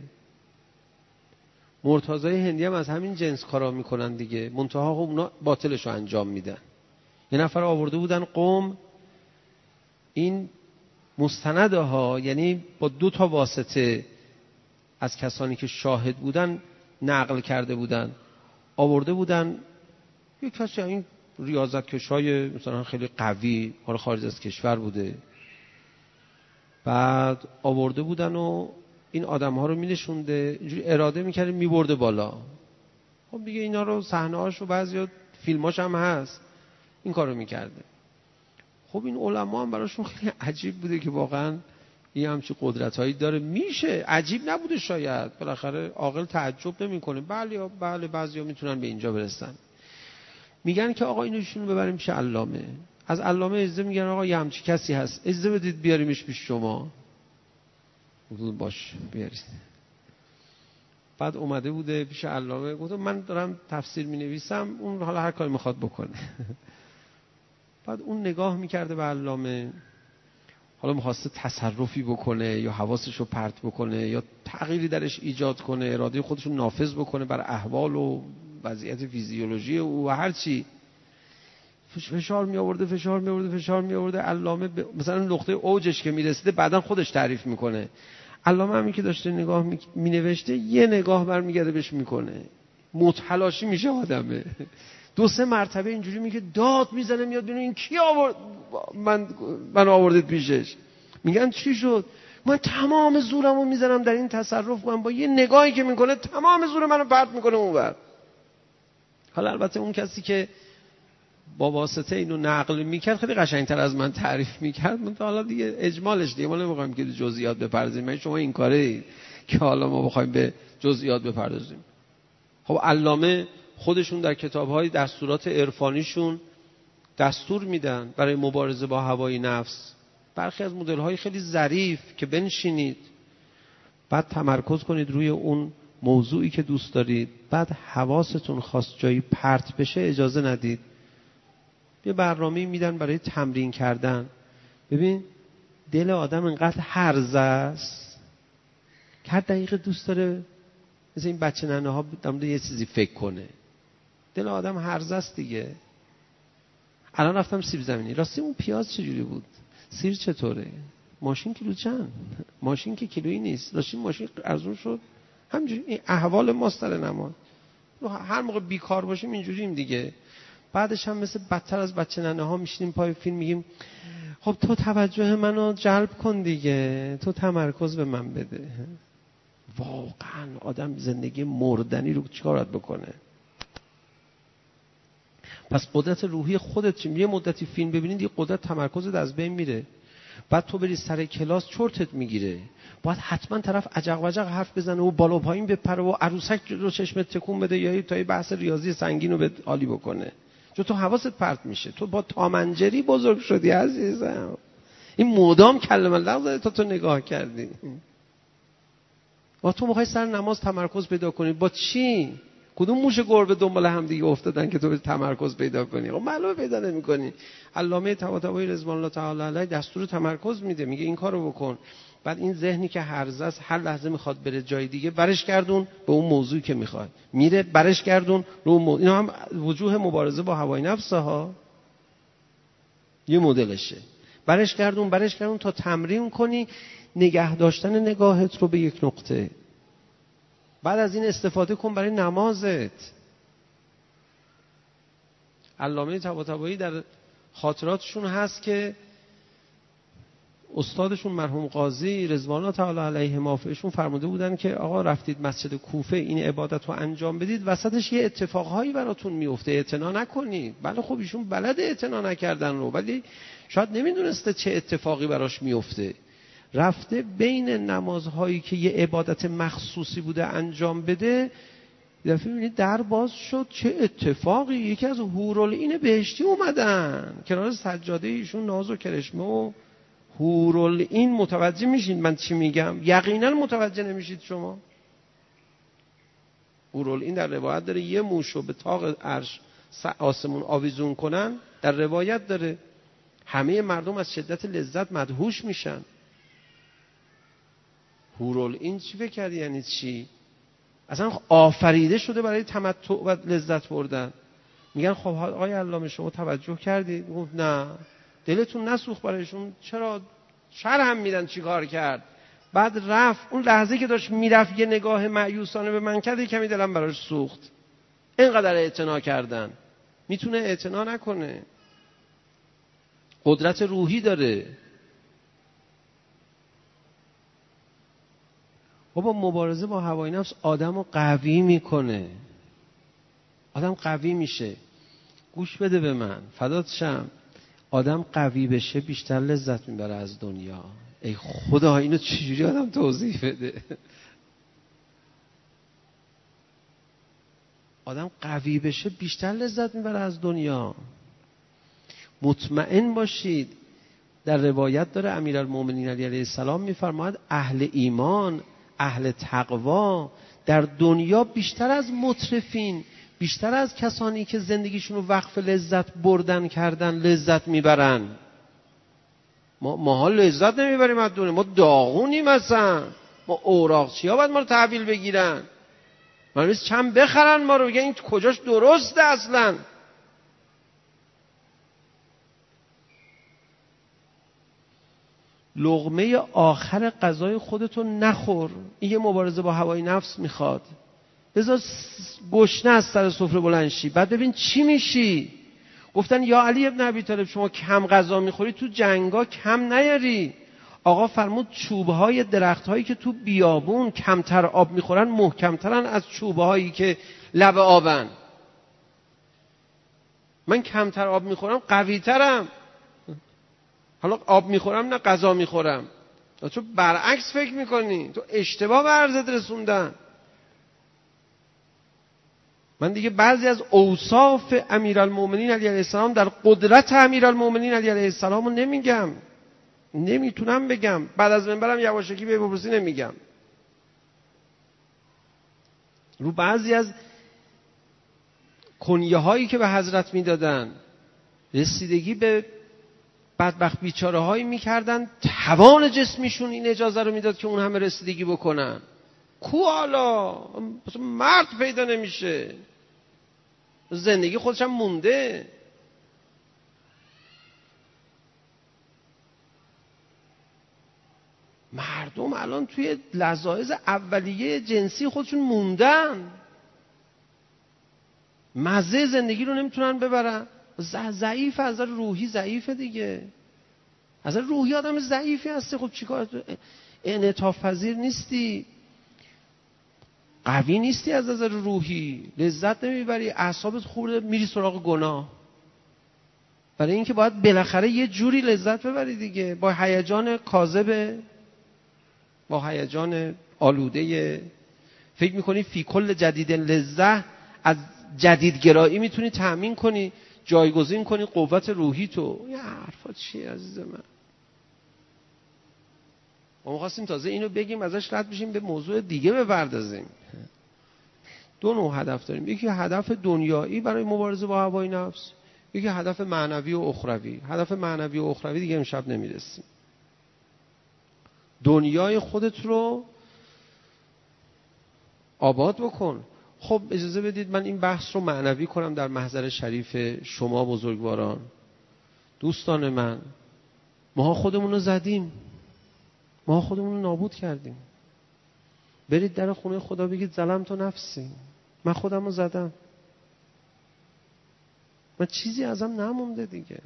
مرتضای هندی هم از همین جنس کارا میکنن دیگه، منتها خب اونا باطلشو انجام میدن. یه نفر آورده بودن قوم، این مستنده ها، یعنی با دو تا واسطه از کسانی که شاهد بودن نقل کرده بودن، آورده بودن یک کسی این ریاضتکشای مثلا خیلی قوی، حالا خارج از کشور بوده، بعد آورده بودن و این آدم ها رو می نشونده، اینجوری اراده میکرده میبرده بالا. خب دیگه اینا رو صحنه هاش و بعضی فیلماش هم هست این کار رو میکرده. خب این علما هم براشون خیلی عجیب بوده که واقعا این همچی قدرت هایی داره. میشه عجیب نبوده شاید، بالاخره عاقل تعجب نمیکنه. بله بله بعضیا میتونن به اینجا برسن. میگن که آقا اینو شونو ببریم پیش علامه. از علامه اجازه میگن آقا یه همچی کسی هست، اجازه بدید بیاریمش پیش شما. باش بیارید. بعد اومده بوده پیش علامه، گفته من دارم تفسیر مینویسم، اون حالا هر کاری میخواد بکنه. بعد اون نگاه میکرده به علامه، حالا میخواسته تصرفی بکنه یا حواسش رو پرت بکنه یا تغییری درش ایجاد کنه، اراده خودش رو نافذ بکنه بر احوال و وضعیت فیزیولوژی او و هر چی. فشار می آورده فشار می آورده فشار می آورده. علامه ب... مثلا نقطه اوجش که میرسیده بعدن خودش تعریف میکنه. علامه همین که داشته نگاه می... می نوشته یه نگاه برمیگرده بهش میکنه، متحلاشی میشه آدمه. دو سه مرتبه اینجوری میگه، داد میزنه میاد ببین این کی آورد من من آوردید پیشش. میگن چی شد؟ من تمام زورمو میزنم در این تصرف، من با یه نگاهی که میکنه تمام زور منو پرت میکنه اونور. حالا البته اون کسی که با واسطه اینو نقل میکرد خیلی قشنگتر از من تعریف میکرد. من حالا دیگه اجمالش دیگه ما نمیخوایم که جزئیات بپردازیم. من شما این کاره که حالا ما بخوایم به جزئیات بپردازیم. خب علامه خودشون در کتاب‌های دستورات عرفانیشون دستور میدن برای مبارزه با هوای نفس. برخی از مدل‌های خیلی ظریف که بنشینید بعد تمرکز کنید روی اون موضوعی که دوست دارید، بعد حواستون خواست جایی پرت بشه اجازه ندید. یه برنامه‌ای میدن برای تمرین کردن. ببین دل آدم اینقدر هرزه است که هر دقیقه دوست داره مثل این بچه ننه ها در مورد یه چیزی فکر کنه. دل آدم هرزه است دیگه. الان رفتم سیب زمینی، راستی اون پیاز چجوری بود؟ سیر چطوره؟ ماشین کیلو چند؟ ماشین که کیلویی نیست. داشتیم ماشین ارزون شد. همینجوری این احوال ماست در نماز. هر موقع بیکار باشیم اینجوریم دیگه. بعدش هم مثل بدتر از بچه ننه ها میشینیم پای فیلم میگیم خب تو توجه منو جلب کن دیگه، تو تمرکز به من بده. واقعا آدم زندگی مردنی رو چیکار باید بکنه؟ پس قدرت روحی خودت چیم؟ یه مدتی فیلم ببینید یه قدرت تمرکزت از بین میره. بعد تو بری سر کلاس چرتت میگیره. باید حتما طرف عجق وجق حرف بزنه و بالا پایین بپره و عروسک رو چشمت تکون بده یا تا یه بحث ریاضی سنگین رو به عالی بکنه. چون تو حواست پرت میشه. تو با تامنجری بزرگ شدی عزیزم. این مدام کلمه لغو زده تا تو نگاه کردی. و تو میخوای سر نماز تمرکز پیدا کنی با چی؟ کدوم موش گربه دنبال هم دیگه افتادن که تو به تمرکز پیدا کنی؟ خب معلومه پیدا نمی‌کنی. علامه طباطبایی رضوان الله تعالی علیه دستور تمرکز میده، میگه این کارو بکن. بعد این ذهنی که هرزه است هر لحظه میخواد بره جای دیگه، برش گردون به اون موضوعی که میخواد. میره برش گردون رو اون موضوع. اینا هم وجوه مبارزه با هوای نفس ها. یه مدلشه. برش گردون برش گردون تا تمرین کنی نگه داشتن نگاهت رو به یک نقطه. بعد از این استفاده کن برای نمازت. علامه طباطبایی در خاطراتشون هست که استادشون مرحوم قاضی رضوان الله تعالی علیه مافعشون فرموده بودن که آقا رفتید مسجد کوفه این عبادت رو انجام بدید، وسطش یه اتفاقهایی براتون میفته، اعتنا نکنید. بله خب ایشون بلد اعتنا نکردن رو، ولی شاید نمیدونسته چه اتفاقی براش میفته. رفته بین نمازهایی که یه عبادت مخصوصی بوده انجام بده، دفعه میبینید در باز شد. چه اتفاقی؟ یکی از حورالعین بهشتی اومدن کنار سجاده ایشون، ناز و کرشمه و حورالعین. متوجه میشین من چی میگم؟ یقینا متوجه نمیشید شما. حورالعین در روایت داره یه موشو به طاق عرش آسمون آویزون کنن، در روایت داره همه مردم از شدت لذت مدهوش میشن. حورالعین چی فکر کردی یعنی چی؟ اصلا آفریده شده برای تمتع و لذت بردن. میگن خب آقای علامه شما توجه کردید؟ گفت نه. دلتون نسوخت برایشون؟ چرا؟ شر هم میدن چی کار کرد. بعد رفت اون لحظه که داشت میرفت یه نگاه مایوسانه به من کرد، کمی دلم براش سوخت. اینقدر اعتنا کردن. میتونه اعتنا نکنه. قدرت روحی داره. بابا مبارزه با هوای نفس آدمو قوی میکنه. آدم قوی میشه. گوش بده به من فدات شم. آدم قوی بشه بیشتر لذت میبره از دنیا. ای خدا اینو چجوری آدم توضیح بده؟ آدم قوی بشه بیشتر لذت میبره از دنیا. مطمئن باشید در روایت داره امیرالمومنین علی علیه السلام میفرماید اهل ایمان، اهل تقوا در دنیا بیشتر از مترفین، بیشتر از کسانی که زندگیشون رو وقف لذت بردن کردن لذت میبرن. ما ماها لذت نمیبریم از دنیا. ما داغونیم اصلا. ما اوراقچی ها باید ما رو تحویل بگیرن. من میست چند بخرن ما رو، بگن این کجاش درسته اصلا. لقمه آخر غذای خودتو نخور. این یه مبارزه با هوای نفس میخواد. بذار گشنه از سر سفره بلند شی، بعد ببین چی میشی. گفتن یا علی ابن ابی طالب شما کم غذا میخوری تو جنگا کم نیاری. آقا فرمود چوبهای درختهایی که تو بیابون کمتر آب میخورن محکمترن از چوبهایی که لب آبن. من کمتر آب میخورم قوی ترم. حالا آب میخورم نه غذا میخورم. تو برعکس فکر میکنی، تو اشتباه به عرضت رسوندن. من دیگه بعضی از اوصاف امیرالمومنین علیه السلام در قدرت امیرالمومنین علیه السلام رو نمیگم، نمیتونم بگم. بعد از منبرم یواشکی به بپرسی نمیگم. رو بعضی از کنیه هایی که به حضرت میدادن رسیدگی به بدبخت بیچاره هایی میکردن توان جسمیشون این اجازه رو میداد که اون همه رسیدگی بکنن. کو حالا مرد پیدا نمیشه، زندگی خودش هم مونده. مردم الان توی لذاذ اولیه جنسی خودشون موندن، مزه زندگی رو نمیتونن ببرن. ضعیف از نظر روحی، ضعیفه دیگه. از نظر روحی آدم ضعیفی هستی. خب چیکار؟ انعطاف پذیر نیستی، قوی نیستی، از نظر روحی لذت نمیبری، اعصابت خورده، میری سراغ گناه. برای اینکه باید بالاخره یه جوری لذت ببری دیگه، با هیجان کاذب، با هیجان آلوده. فکر میکنی فی کل جدید لذت، از جدیدگرایی میتونی تأمین کنی، جایگزین کنی قوت روحی تو. یه حرفا چیه عزیز من؟ ما خواستیم تازه اینو بگیم ازش رد بشیم به موضوع دیگه بپردازیم. دو نوع هدف داریم، یکی هدف دنیایی برای مبارزه با هوای نفس، یکی هدف معنوی و اخروی. هدف معنوی و اخروی دیگه امشب نمیرسیم. دنیای خودت رو آباد بکن. خب اجازه بدید من این بحث رو معنوی کنم در محضر شریف شما بزرگواران. دوستان من، ما خودمون رو زدیم، ما خودمون رو نابود کردیم. برید در خونه خدا بگید ظلمت نفسی، من خودم رو زدم، من چیزی ازم نمونده دیگه.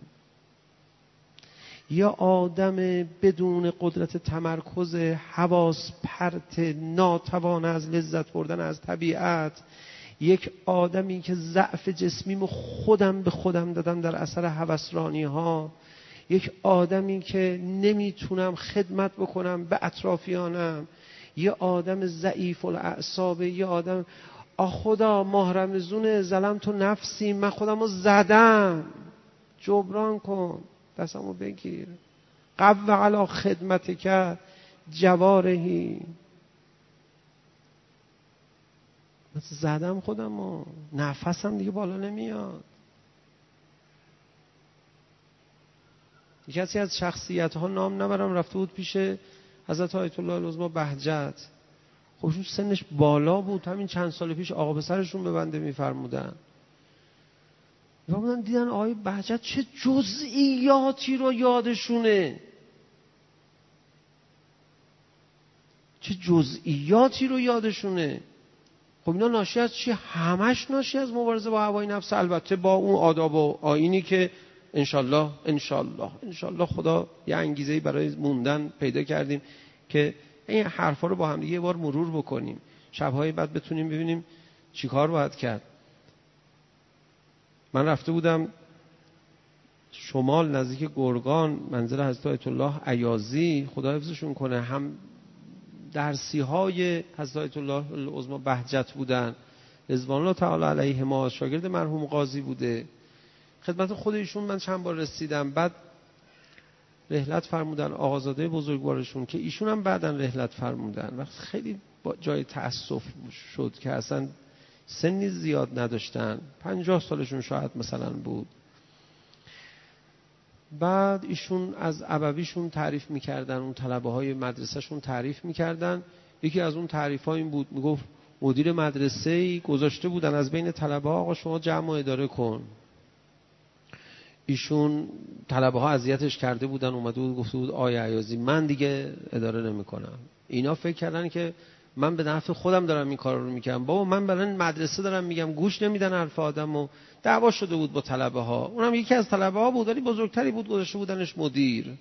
یا آدم بدون قدرت تمرکز، حواس پرت، ناتوان از لذت بردن از طبیعت، یک آدمی که ضعف جسمیمو خودم به خودم دادم در اثر هوسرانی ها، یک آدمی که نمیتونم خدمت بکنم به اطرافیانم، یه آدم ضعیف الاعصاب، یه آدم آ خدا ماه رمضون ظلمت نفسی، من خودمو زدم، جبران کن، دستمو بگیر، قو علی خدمتک جوارحی، من زدم خودمو، نفسم دیگه بالا نمیاد. کسی از شخصیت ها نام نبرم رفته بود پیش حضرت آیت الله العظمی بهجت. خب سنش بالا بود، همین چند سال پیش آقا به سرشون به بنده میفرمودن. میفرمودن دیدن آقای بهجت چه جزئیاتی رو یادشونه، چه جزئیاتی رو یادشونه. خب اینا ناشی از چی؟ همش ناشی از مبارزه با هوای نفس، البته با اون آداب و آیینی که انشالله انشالله انشالله خدا یه انگیزه‌ای برای موندن پیدا کردیم که این حرفا رو با هم دیگه یه بار مرور بکنیم، شب‌های بعد بتونیم ببینیم چیکار باید کرد. من رفته بودم شمال نزدیک گرگان، منزل حضرت آیت الله عیاضی خدا حفظشون کنه، هم درسی های حضرت آیت الله العظمی بهجت بودن رضوان الله تعالی علیهما، شاگرد مرحوم قاضی بوده. خدمت خود ایشون من چند بار رسیدم، بعد رحلت فرمودن آقازاده بزرگوارشون که ایشون هم بعداً رحلت فرمودن و خیلی جای تأسف شد که اصلا سنی زیاد نداشتن، پنجاه سالشون شاید مثلا بود. بعد ایشون از ابویشون تعریف میکردن، اون طلبه های مدرسهشون تعریف میکردن. یکی از اون تعریف ها این بود، میگفت مدیر مدرسه‌ای گذاشته بودن از بین طلبه ها آقا شما جمع و اداره کن. ایشون طلبه ها اذیتش کرده بودن، اومده بود گفته بود آیا عیاضی من دیگه اداره نمی‌کنم. اینا فکر کردن که من به نفع خودم دارم این کارا رو میکنم. بابا من برای مدرسه دارم میگم، گوش نمیدن حرف آدمو. دعوا شده بود با طلبه ها، اونم یکی از طلبه ها بود ولی بزرگتری بود، گذاشته بودنش مدیر.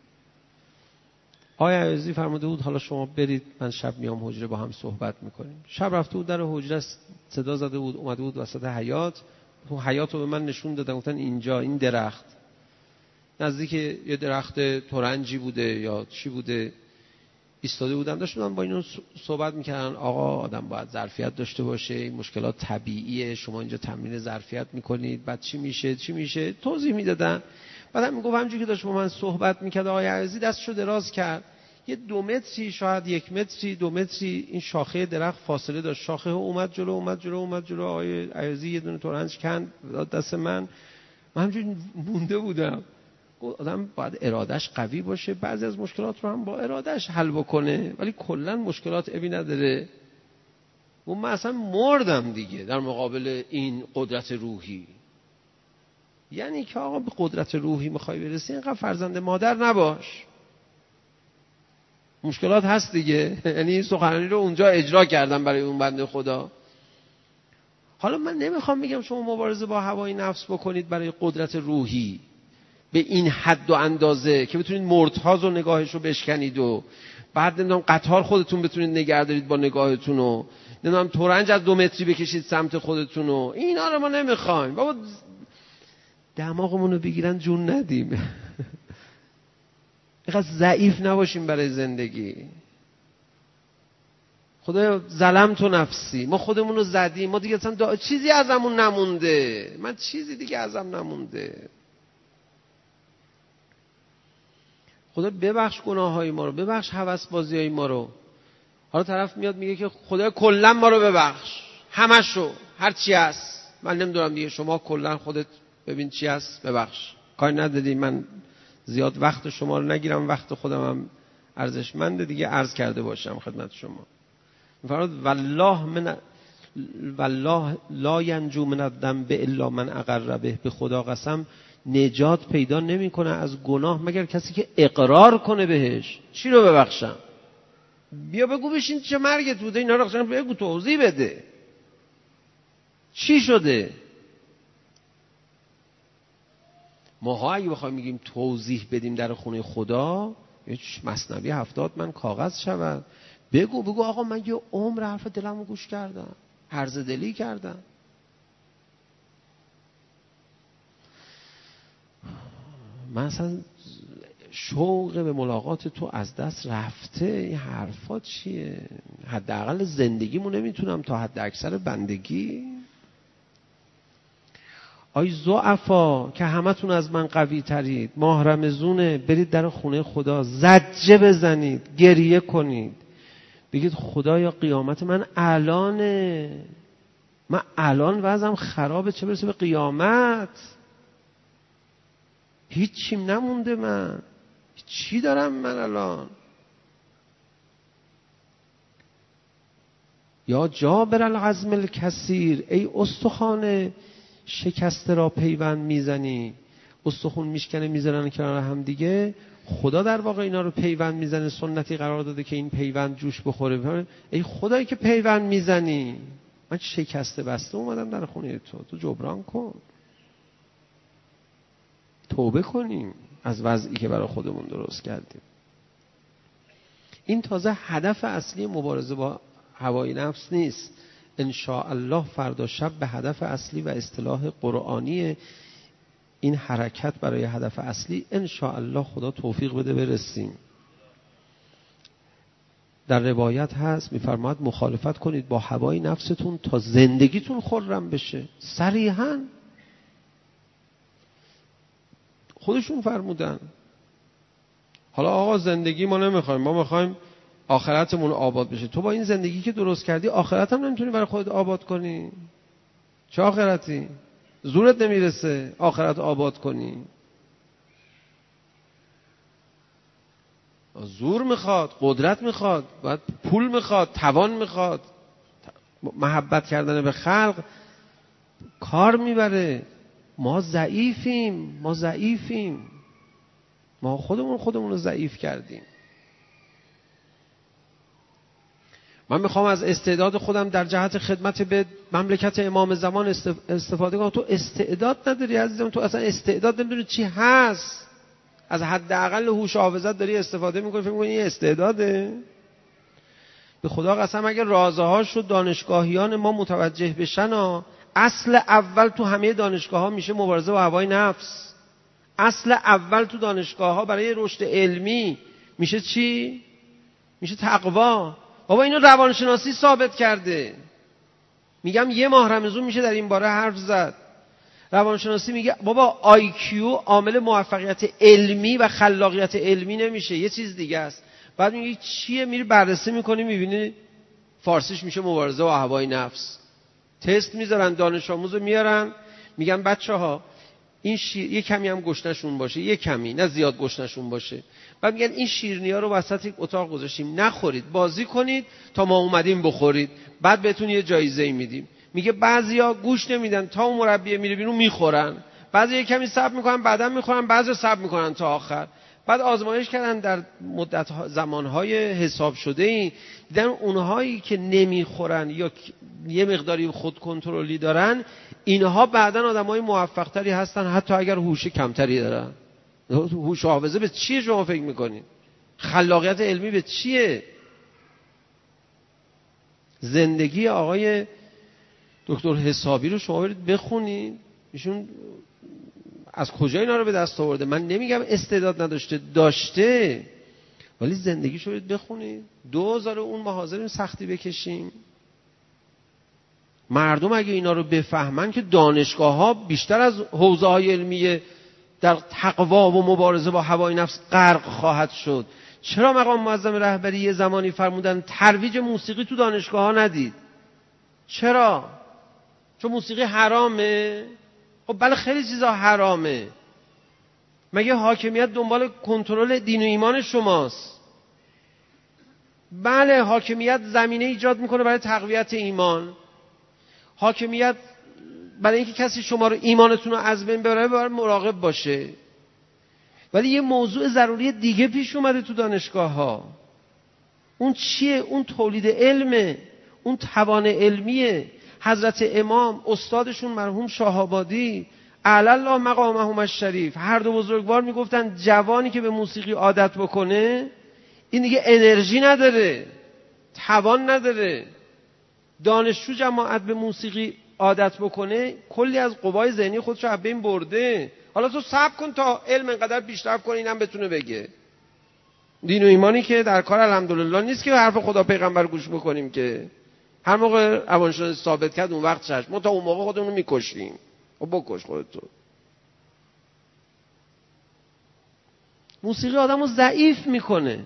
آیا عیاضی فرموده بود حالا شما برید، من شب میام حجره با هم صحبت میکنیم. شب رفته بود در حجره، صدا زده بود، اومده بود وسط حیاط، تو حیاتو به من نشون دادن، گفتن اینجا این درخت نزدیک یه درخت ترنجی بوده یا چی بوده، ایستاده بودم داشتم با اینو صحبت میکردن. آقا آدم باید ظرفیت داشته باشه، این مشکلات طبیعیه، شما اینجا تمرین ظرفیت میکنید، بعد چی میشه چی میشه توضیح میدادن. بعدم میگفت همونجوری که داشت با من صحبت میکرد آقای عزیزی دستشو دراز کرد، یه دو متری شاید یک متری دو متری این شاخه درخت فاصله داشت، شاخه ها اومد جلو اومد جلو اومد جلو آقای عزیزی یه دونه ترنج کند دست من، من همونجوری مونده بودم. آدم باید ارادش قوی باشه، بعضی از مشکلات رو هم با ارادش حل بکنه، ولی کلا مشکلات ابی نداره. و من اصلا مردم دیگه در مقابل این قدرت روحی. یعنی که آقا به قدرت روحی میخوای برسی اینقدر فرزند مادر نباش. مشکلات هست دیگه. یعنی این سخنرانی رو اونجا اجرا کردم برای اون بنده خدا. حالا من نمیخوام بگم شما مبارزه با هوای نفس بکنید برای قدرت روحی به این حد و اندازه که بتونید مرتاز و نگاهش رو بشکنید و بعد نمیدونم قطار خودتون بتونید نگه دارید با نگاهتون و نمیدونم ترنج از دو متری بکشید سمت خودتون و اینا رو ما نمیخوایم. بابا دماغمون رو بگیرن جون ندیم. اینقدر ضعیف نباشیم برای زندگی. خدایا ظلمت و نفسی، ما خودمون رو زدیم، ما دیگه اصلا دا... چیزی ازمون نمونده، من چیزی دیگه ازم نمونده. خدا ببخش گناههای ما رو، ببخش هوس بازیهای ما رو. حالا طرف میاد میگه که خدا کلا ما رو ببخش، همشو، هر چی هست. من نمیدونم دیگه، شما کلا خودت ببین چی هست ببخش. کاری ندادی، من زیاد وقت شما رو نگیرم، وقت خودم هم ارزشمنده دیگه، عرض کرده باشم خدمت شما. میفرماد والله من والله لا ینجو من الذنب الا من اقر به. به خدا قسم نجات پیدا نمیکنه از گناه مگر کسی که اقرار کنه بهش. چی رو ببخشم؟ بیا بگو بشین چه مرگت بوده، اینا رو قشنگ بگو توضیح بده. چی شده؟ ماها اگه بخوایم میگیم توضیح بدیم در خونه خدا، یه مثنوی هفتاد من کاغذ شود. بگو بگو آقا من یه عمر حرف دلمو گوش کردم، عرض دلی کردم. من اصلا شوق به ملاقات تو از دست رفته. این حرفا چیه؟ حداقل زندگیمو نمیتونم تا حد اکثر بندگی. آی ضعفا که همتون از من قوی ترید، ماه رمضونه، برید در خونه خدا زجه بزنید، گریه کنید، بگید خدایا قیامت من الانه، من الان وضعم خرابه، چه برسه به قیامت. هیچیم نمونده، من چی دارم من الان؟ یا جابر العظم الکثیر، ای استخوان شکسته را پیوند میزنی. استخون میشکنه میذارن کنار هم دیگه، خدا در واقع اینا رو پیوند میزنه، سنتی قرار داده که این پیوند جوش بخوره. ای خدایی که پیوند میزنی، من شکسته بسته اومدم در خونه تو، تو جبران کن. توبه کنیم از وضعی که برای خودمون درست کردیم. این تازه هدف اصلی مبارزه با هوای نفس نیست. ان شاء الله فردا شب به هدف اصلی و اصطلاح قرآنی این حرکت برای هدف اصلی ان شاء الله خدا توفیق بده برسیم. در روایت هست میفرماید مخالفت کنید با هوای نفستون تا زندگیتون خرم بشه. صریحاً خودشون فرمودن. حالا آقا زندگی ما نمیخوایم، ما میخوایم آخرتمون آباد بشه. تو با این زندگی که درست کردی آخرت هم نمیتونی برای خودت آباد کنی. چه آخرتی؟ زورت نمیرسه آخرت آباد کنی. زور میخواد، قدرت میخواد، باید پول میخواد، توان میخواد، محبت کردن به خلق کار میبره. ما ضعیفیم، ما ضعیفیم، ما خودمون خودمون رو ضعیف کردیم. من میخوام از استعداد خودم در جهت خدمت به مملکت امام زمان استفاده کنم. تو استعداد نداری عزیزم، تو اصلا استعداد نمیدونی چی هست. از حداقل هوش و حافظت داری استفاده میکنی، فکر میکنی این استعداده؟ به خدا قسم اگه رازه‌هاش رو دانشگاهیان ما متوجه بشن ها، اصل اول تو همه دانشگاه ها میشه مبارزه با هوای نفس. اصل اول تو دانشگاه ها برای رشد علمی میشه چی؟ میشه تقوا. بابا اینو روانشناسی ثابت کرده. میگم یه ماه رمضان میشه در این باره حرف زد. روانشناسی میگه بابا آی کیو عامل موفقیت علمی و خلاقیت علمی نمیشه، یه چیز دیگه است. بعد میگه چیه؟ میری بررسی میکنی میبینی فارسیش میشه مبارزه با هوای نفس. تست میذارن، دانش آموزو میارن، میگن بچه‌ها این شیر یه کمی هم گشنشون باشه، یه کمی، نه زیاد گشنشون باشه. بعد میگن این شیرینی‌ها رو وسط یک اتاق گذاشتیم، نخورید، بازی کنید تا ما اومدیم بخورید، بعد بهتون یه جایزه‌ای میدیم. میگه بعضیا گوش نمیدن تا اون مربی میره بیرون میخورن، بعضی یه کمی صبر میکنن بعداً میخورن، بعضی صبر میکنن تا آخر. بعد آزمایش کردن در مدت زمانهای حساب شده ای، دیدن اونهایی که نمیخورن یا یه مقداری خود کنترلی دارن، اینها بعداً آدمای موفق تری هستن، حتی اگر هوش کمتری دارن. هوش و حافظه به چیه شما فکر میکنید؟ خلاقیت علمی به چیه؟ زندگی آقای دکتر حسابی رو شما برید بخونید، ایشون از کجا اینا رو به دست آورده؟ من نمیگم استعداد نداشته، داشته، ولی زندگیشو برید بخونید. دو هزار اون ما حاضریم سختی بکشیم. مردم اگه اینا رو بفهمن که دانشگاه ها بیشتر از حوزه های علمیه در تقوا و مبارزه با هوای نفس غرق خواهد شد. چرا مقام معظم رهبری یه زمانی فرمودن ترویج موسیقی تو دانشگاه ها ندید؟ چرا؟ چون موسیقی حرامه؟ خب بله خیلی چیزا حرامه. مگه حاکمیت دنبال کنترل دین و ایمان شماست؟ بله حاکمیت زمینه ایجاد میکنه برای تقویت ایمان. حاکمیت برای اینکه کسی شما رو ایمانتون رو از بین ببره باید مراقب باشه. ولی یه موضوع ضروری دیگه پیش اومده تو دانشگاه ها. اون چیه؟ اون تولید علمه، اون توان علمیه. حضرت امام استادشون مرحوم شاه‌آبادی اعلی الله مقامهم الشریف، هر دو بزرگوار میگفتن جوانی که به موسیقی عادت بکنه این دیگه انرژی نداره، توان نداره. دانشجو جماعت به موسیقی عادت بکنه کلی از قوای ذهنی خودشو از بین برده. حالا تو صبر کن تا علم اینقدر پیشرفت کنه اینم بتونه بگه. دین و ایمانی که در کار الحمدلله نیست که حرف خدا پیغمبر گوش بکنیم، که هر موقع روانشناسی ثابت کرد اون وقت چشم، ما تا اون موقع خودمون رو میکشیم. و بکش خودتو. موسیقی آدمو ضعیف میکنه.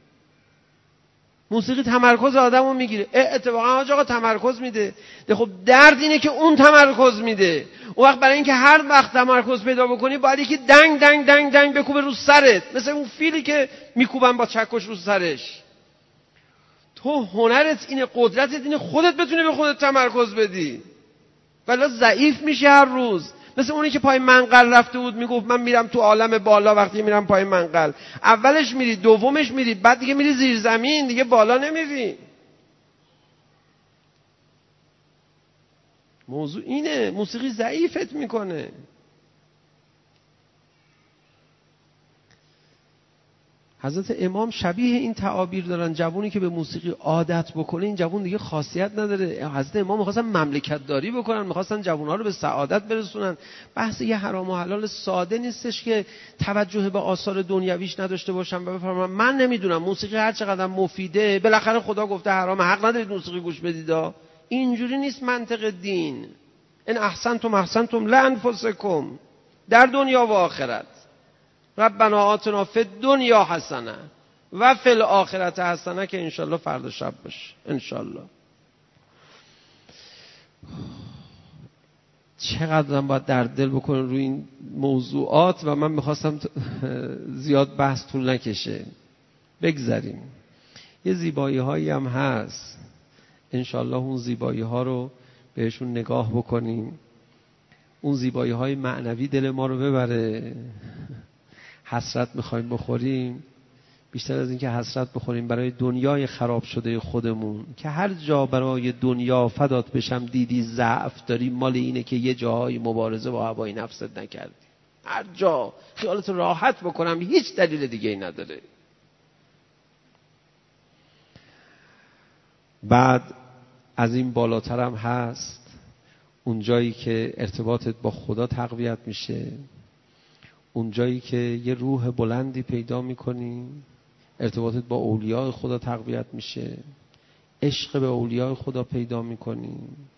موسیقی تمرکز آدمو میگیره. اتفاقا حاج آقا تمرکز میده. خب درد اینه که اون تمرکز میده. اون وقت برای اینکه هر وقت تمرکز پیدا بکنی باید یکی دنگ دنگ دنگ دنگ بکوبه رو سرت، مثل اون فیلی که میکوبن با چکش رو سرش. تو هنرت اینه، قدرتت اینه خودت بتونی به خودت تمرکز بدی، ولی ضعیف میشی هر روز. مثل اونی که پای منقل رفته بود میگفت من میرم تو عالم بالا، وقتی میرم پای منقل اولش میری، دومش میری، بعد دیگه میری زیر زمین، دیگه بالا نمیری. موضوع اینه، موسیقی ضعیفت میکنه. حضرت امام شبیه این تعابیر دارن. جوونی که به موسیقی عادت بکنه این جوون دیگه خاصیت نداره. حضرت امام می‌خواستن مملکت داری بکنن، می‌خواستن جوون‌ها رو به سعادت برسونن. بحث یه حرام و حلال ساده نیستش که توجه به آثار دنیویش نداشته باشن و بفرماین من نمیدونم موسیقی هر چقدر مفیده، بالاخره خدا گفته حرام، حق ندارید موسیقی گوش بدید. اینجوری نیست منطق دین. ان احسنتم احسنتم لانفسکم، در دنیا و آخرت. ربنا آتنا فی الدنیا حسنه و فی الاخرة حسنه، که انشالله فردا شب باشه انشالله. چقدر باید در دل بکنن روی این موضوعات و من میخواستم زیاد بحث طول نکشه، بگذاریم. یه زیبایی هایی هم هست، انشالله اون زیبایی ها رو بهشون نگاه بکنیم. اون زیبایی های معنوی دل ما رو ببره. حسرت میخوایم بخوریم، بیشتر از این که حسرت بخوریم برای دنیای خراب شده خودمون، که هر جا برای دنیا فدات بشم دیدی ضعف داری، مال اینه که یه جاهای مبارزه با هوای نفست نکردی. هر جا خیالت راحت بکنم هیچ دلیل دیگه ای نداره. بعد از این بالاترم هست اون جایی که ارتباطت با خدا تقویت میشه، اون جایی که یه روح بلندی پیدا میکنی، ارتباطت با اولیاء خدا تقویت میشه، عشق به اولیاء خدا پیدا میکنی.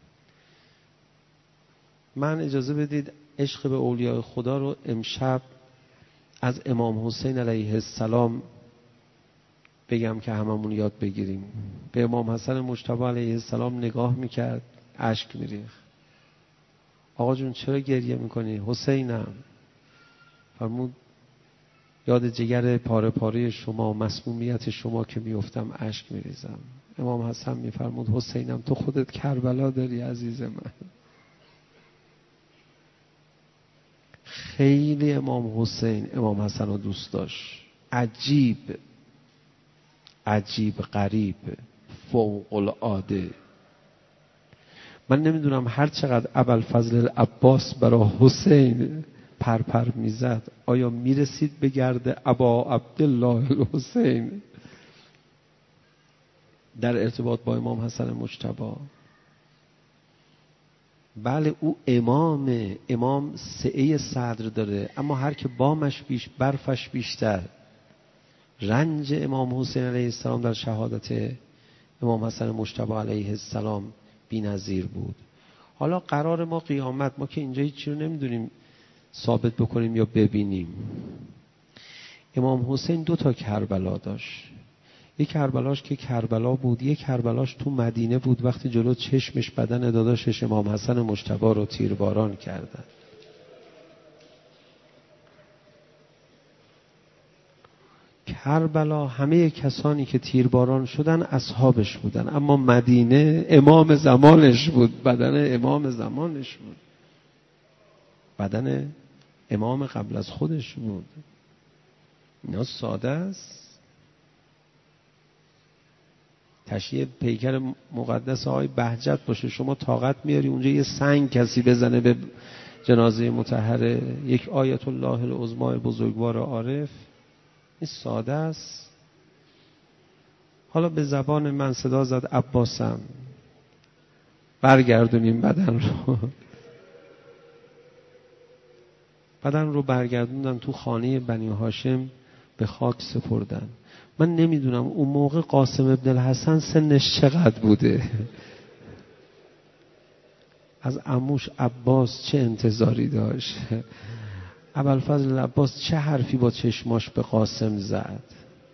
من اجازه بدید عشق به اولیاء خدا رو امشب از امام حسین علیه السلام بگم که هممون یاد بگیریم. به امام حسن مجتبی علیه السلام نگاه میکرد، اشک میریخت. آقا جون چرا گریه میکنی؟ حسینم. فرمود یاد جگر پاره پاره شما و مسمومیت شما که میفتم اشک میریزم. امام حسن میفرمود حسینم تو خودت کربلا داری عزیز من. خیلی امام حسین امام حسن رو دوست داشت. عجیب عجیب غریب فوق العاده. من نمیدونم هر چقدر ابوالفضل العباس برای حسین پرپر میزد، آیا میرسید به گرد ابا عبدالله الحسین در ارتباط با امام حسن مجتبی؟ بله او امامه، امام سعه صدر داره، اما هر که بامش بیش برفش بیشتر. رنج امام حسین علیه السلام در شهادت امام حسن مجتبی علیه السلام بی‌نظیر بود. حالا قرار ما قیامت، ما که اینجا هیچی رو نمیدونیم ثابت بکنیم یا ببینیم. امام حسین دو تا کربلا داشت. یک کربلاش که کربلا بود، یک کربلاش تو مدینه بود وقتی جلو چشمش بدن داداشش امام حسن مجتبی رو تیرباران کردن. کربلا همه کسانی که تیرباران شدن اصحابش بودن، اما مدینه امام زمانش بود، بدن امام زمانش بود، بدن امام قبل از خودش بود. اینا ساده است. تشییع پیکر مقدس آقای بهجت باشه، شما طاقت میاری اونجا یه سنگ کسی بزنه به جنازه مطهره یک آیت الله العظمی بزرگوار عارف؟ این ساده است. حالا به زبان من صدا زد عباسم برگردونیم بدن رو. بدن رو برگردوندن تو خانه بنی هاشم به خاک سپردن. من نمیدونم اون موقع قاسم ابن الحسن سنش چقدر بوده، از عموش عباس چه انتظاری داشت، ابوالفضل العباس چه حرفی با چشماش به قاسم زد.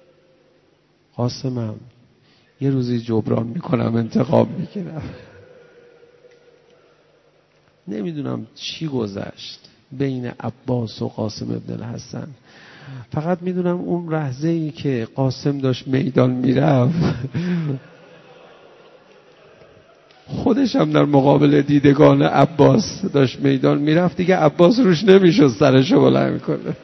قاسمم یه روزی جبران میکنم، انتقام میگیرم. نمیدونم چی گذشت بین عباس و قاسم ابن الحسن. فقط میدونم اون لحظه ای که قاسم داشت میدان میرفت، خودش هم در مقابل دیدگان عباس داشت میدان میرفت، دیگه عباس روش نمیشد سرشو بلند کنه.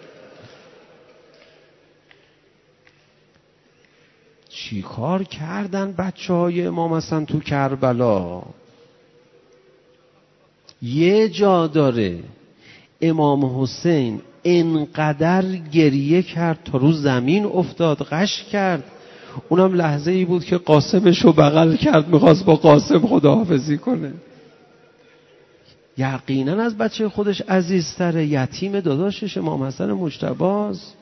چی کار کردن بچه های امام حسن تو کربلا؟ یه جا داره امام حسین انقدر گریه کرد تا رو زمین افتاد، غش کرد. اونم لحظه ای بود که قاسمشو بغل کرد، میخواست با قاسم خداحافظی کنه. یقینا از بچه خودش عزیزتره، یتیم داداشش امام حسن مجتباست.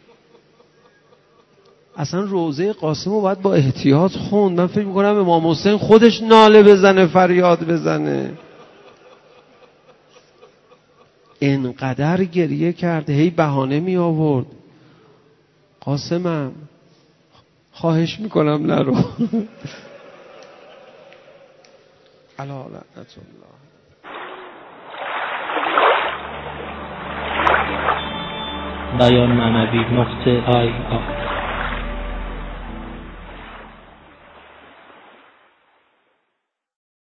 اصلا روضه قاسم رو باید با احتیاط خوند. من فکر میکنم امام حسین خودش ناله بزنه، فریاد بزنه. انقدر گریه کرد، هی بهانه می آورد. قاسمم خواهش میکنم نرو. علی لعنت الله. بیان معنوی نقطه آی آی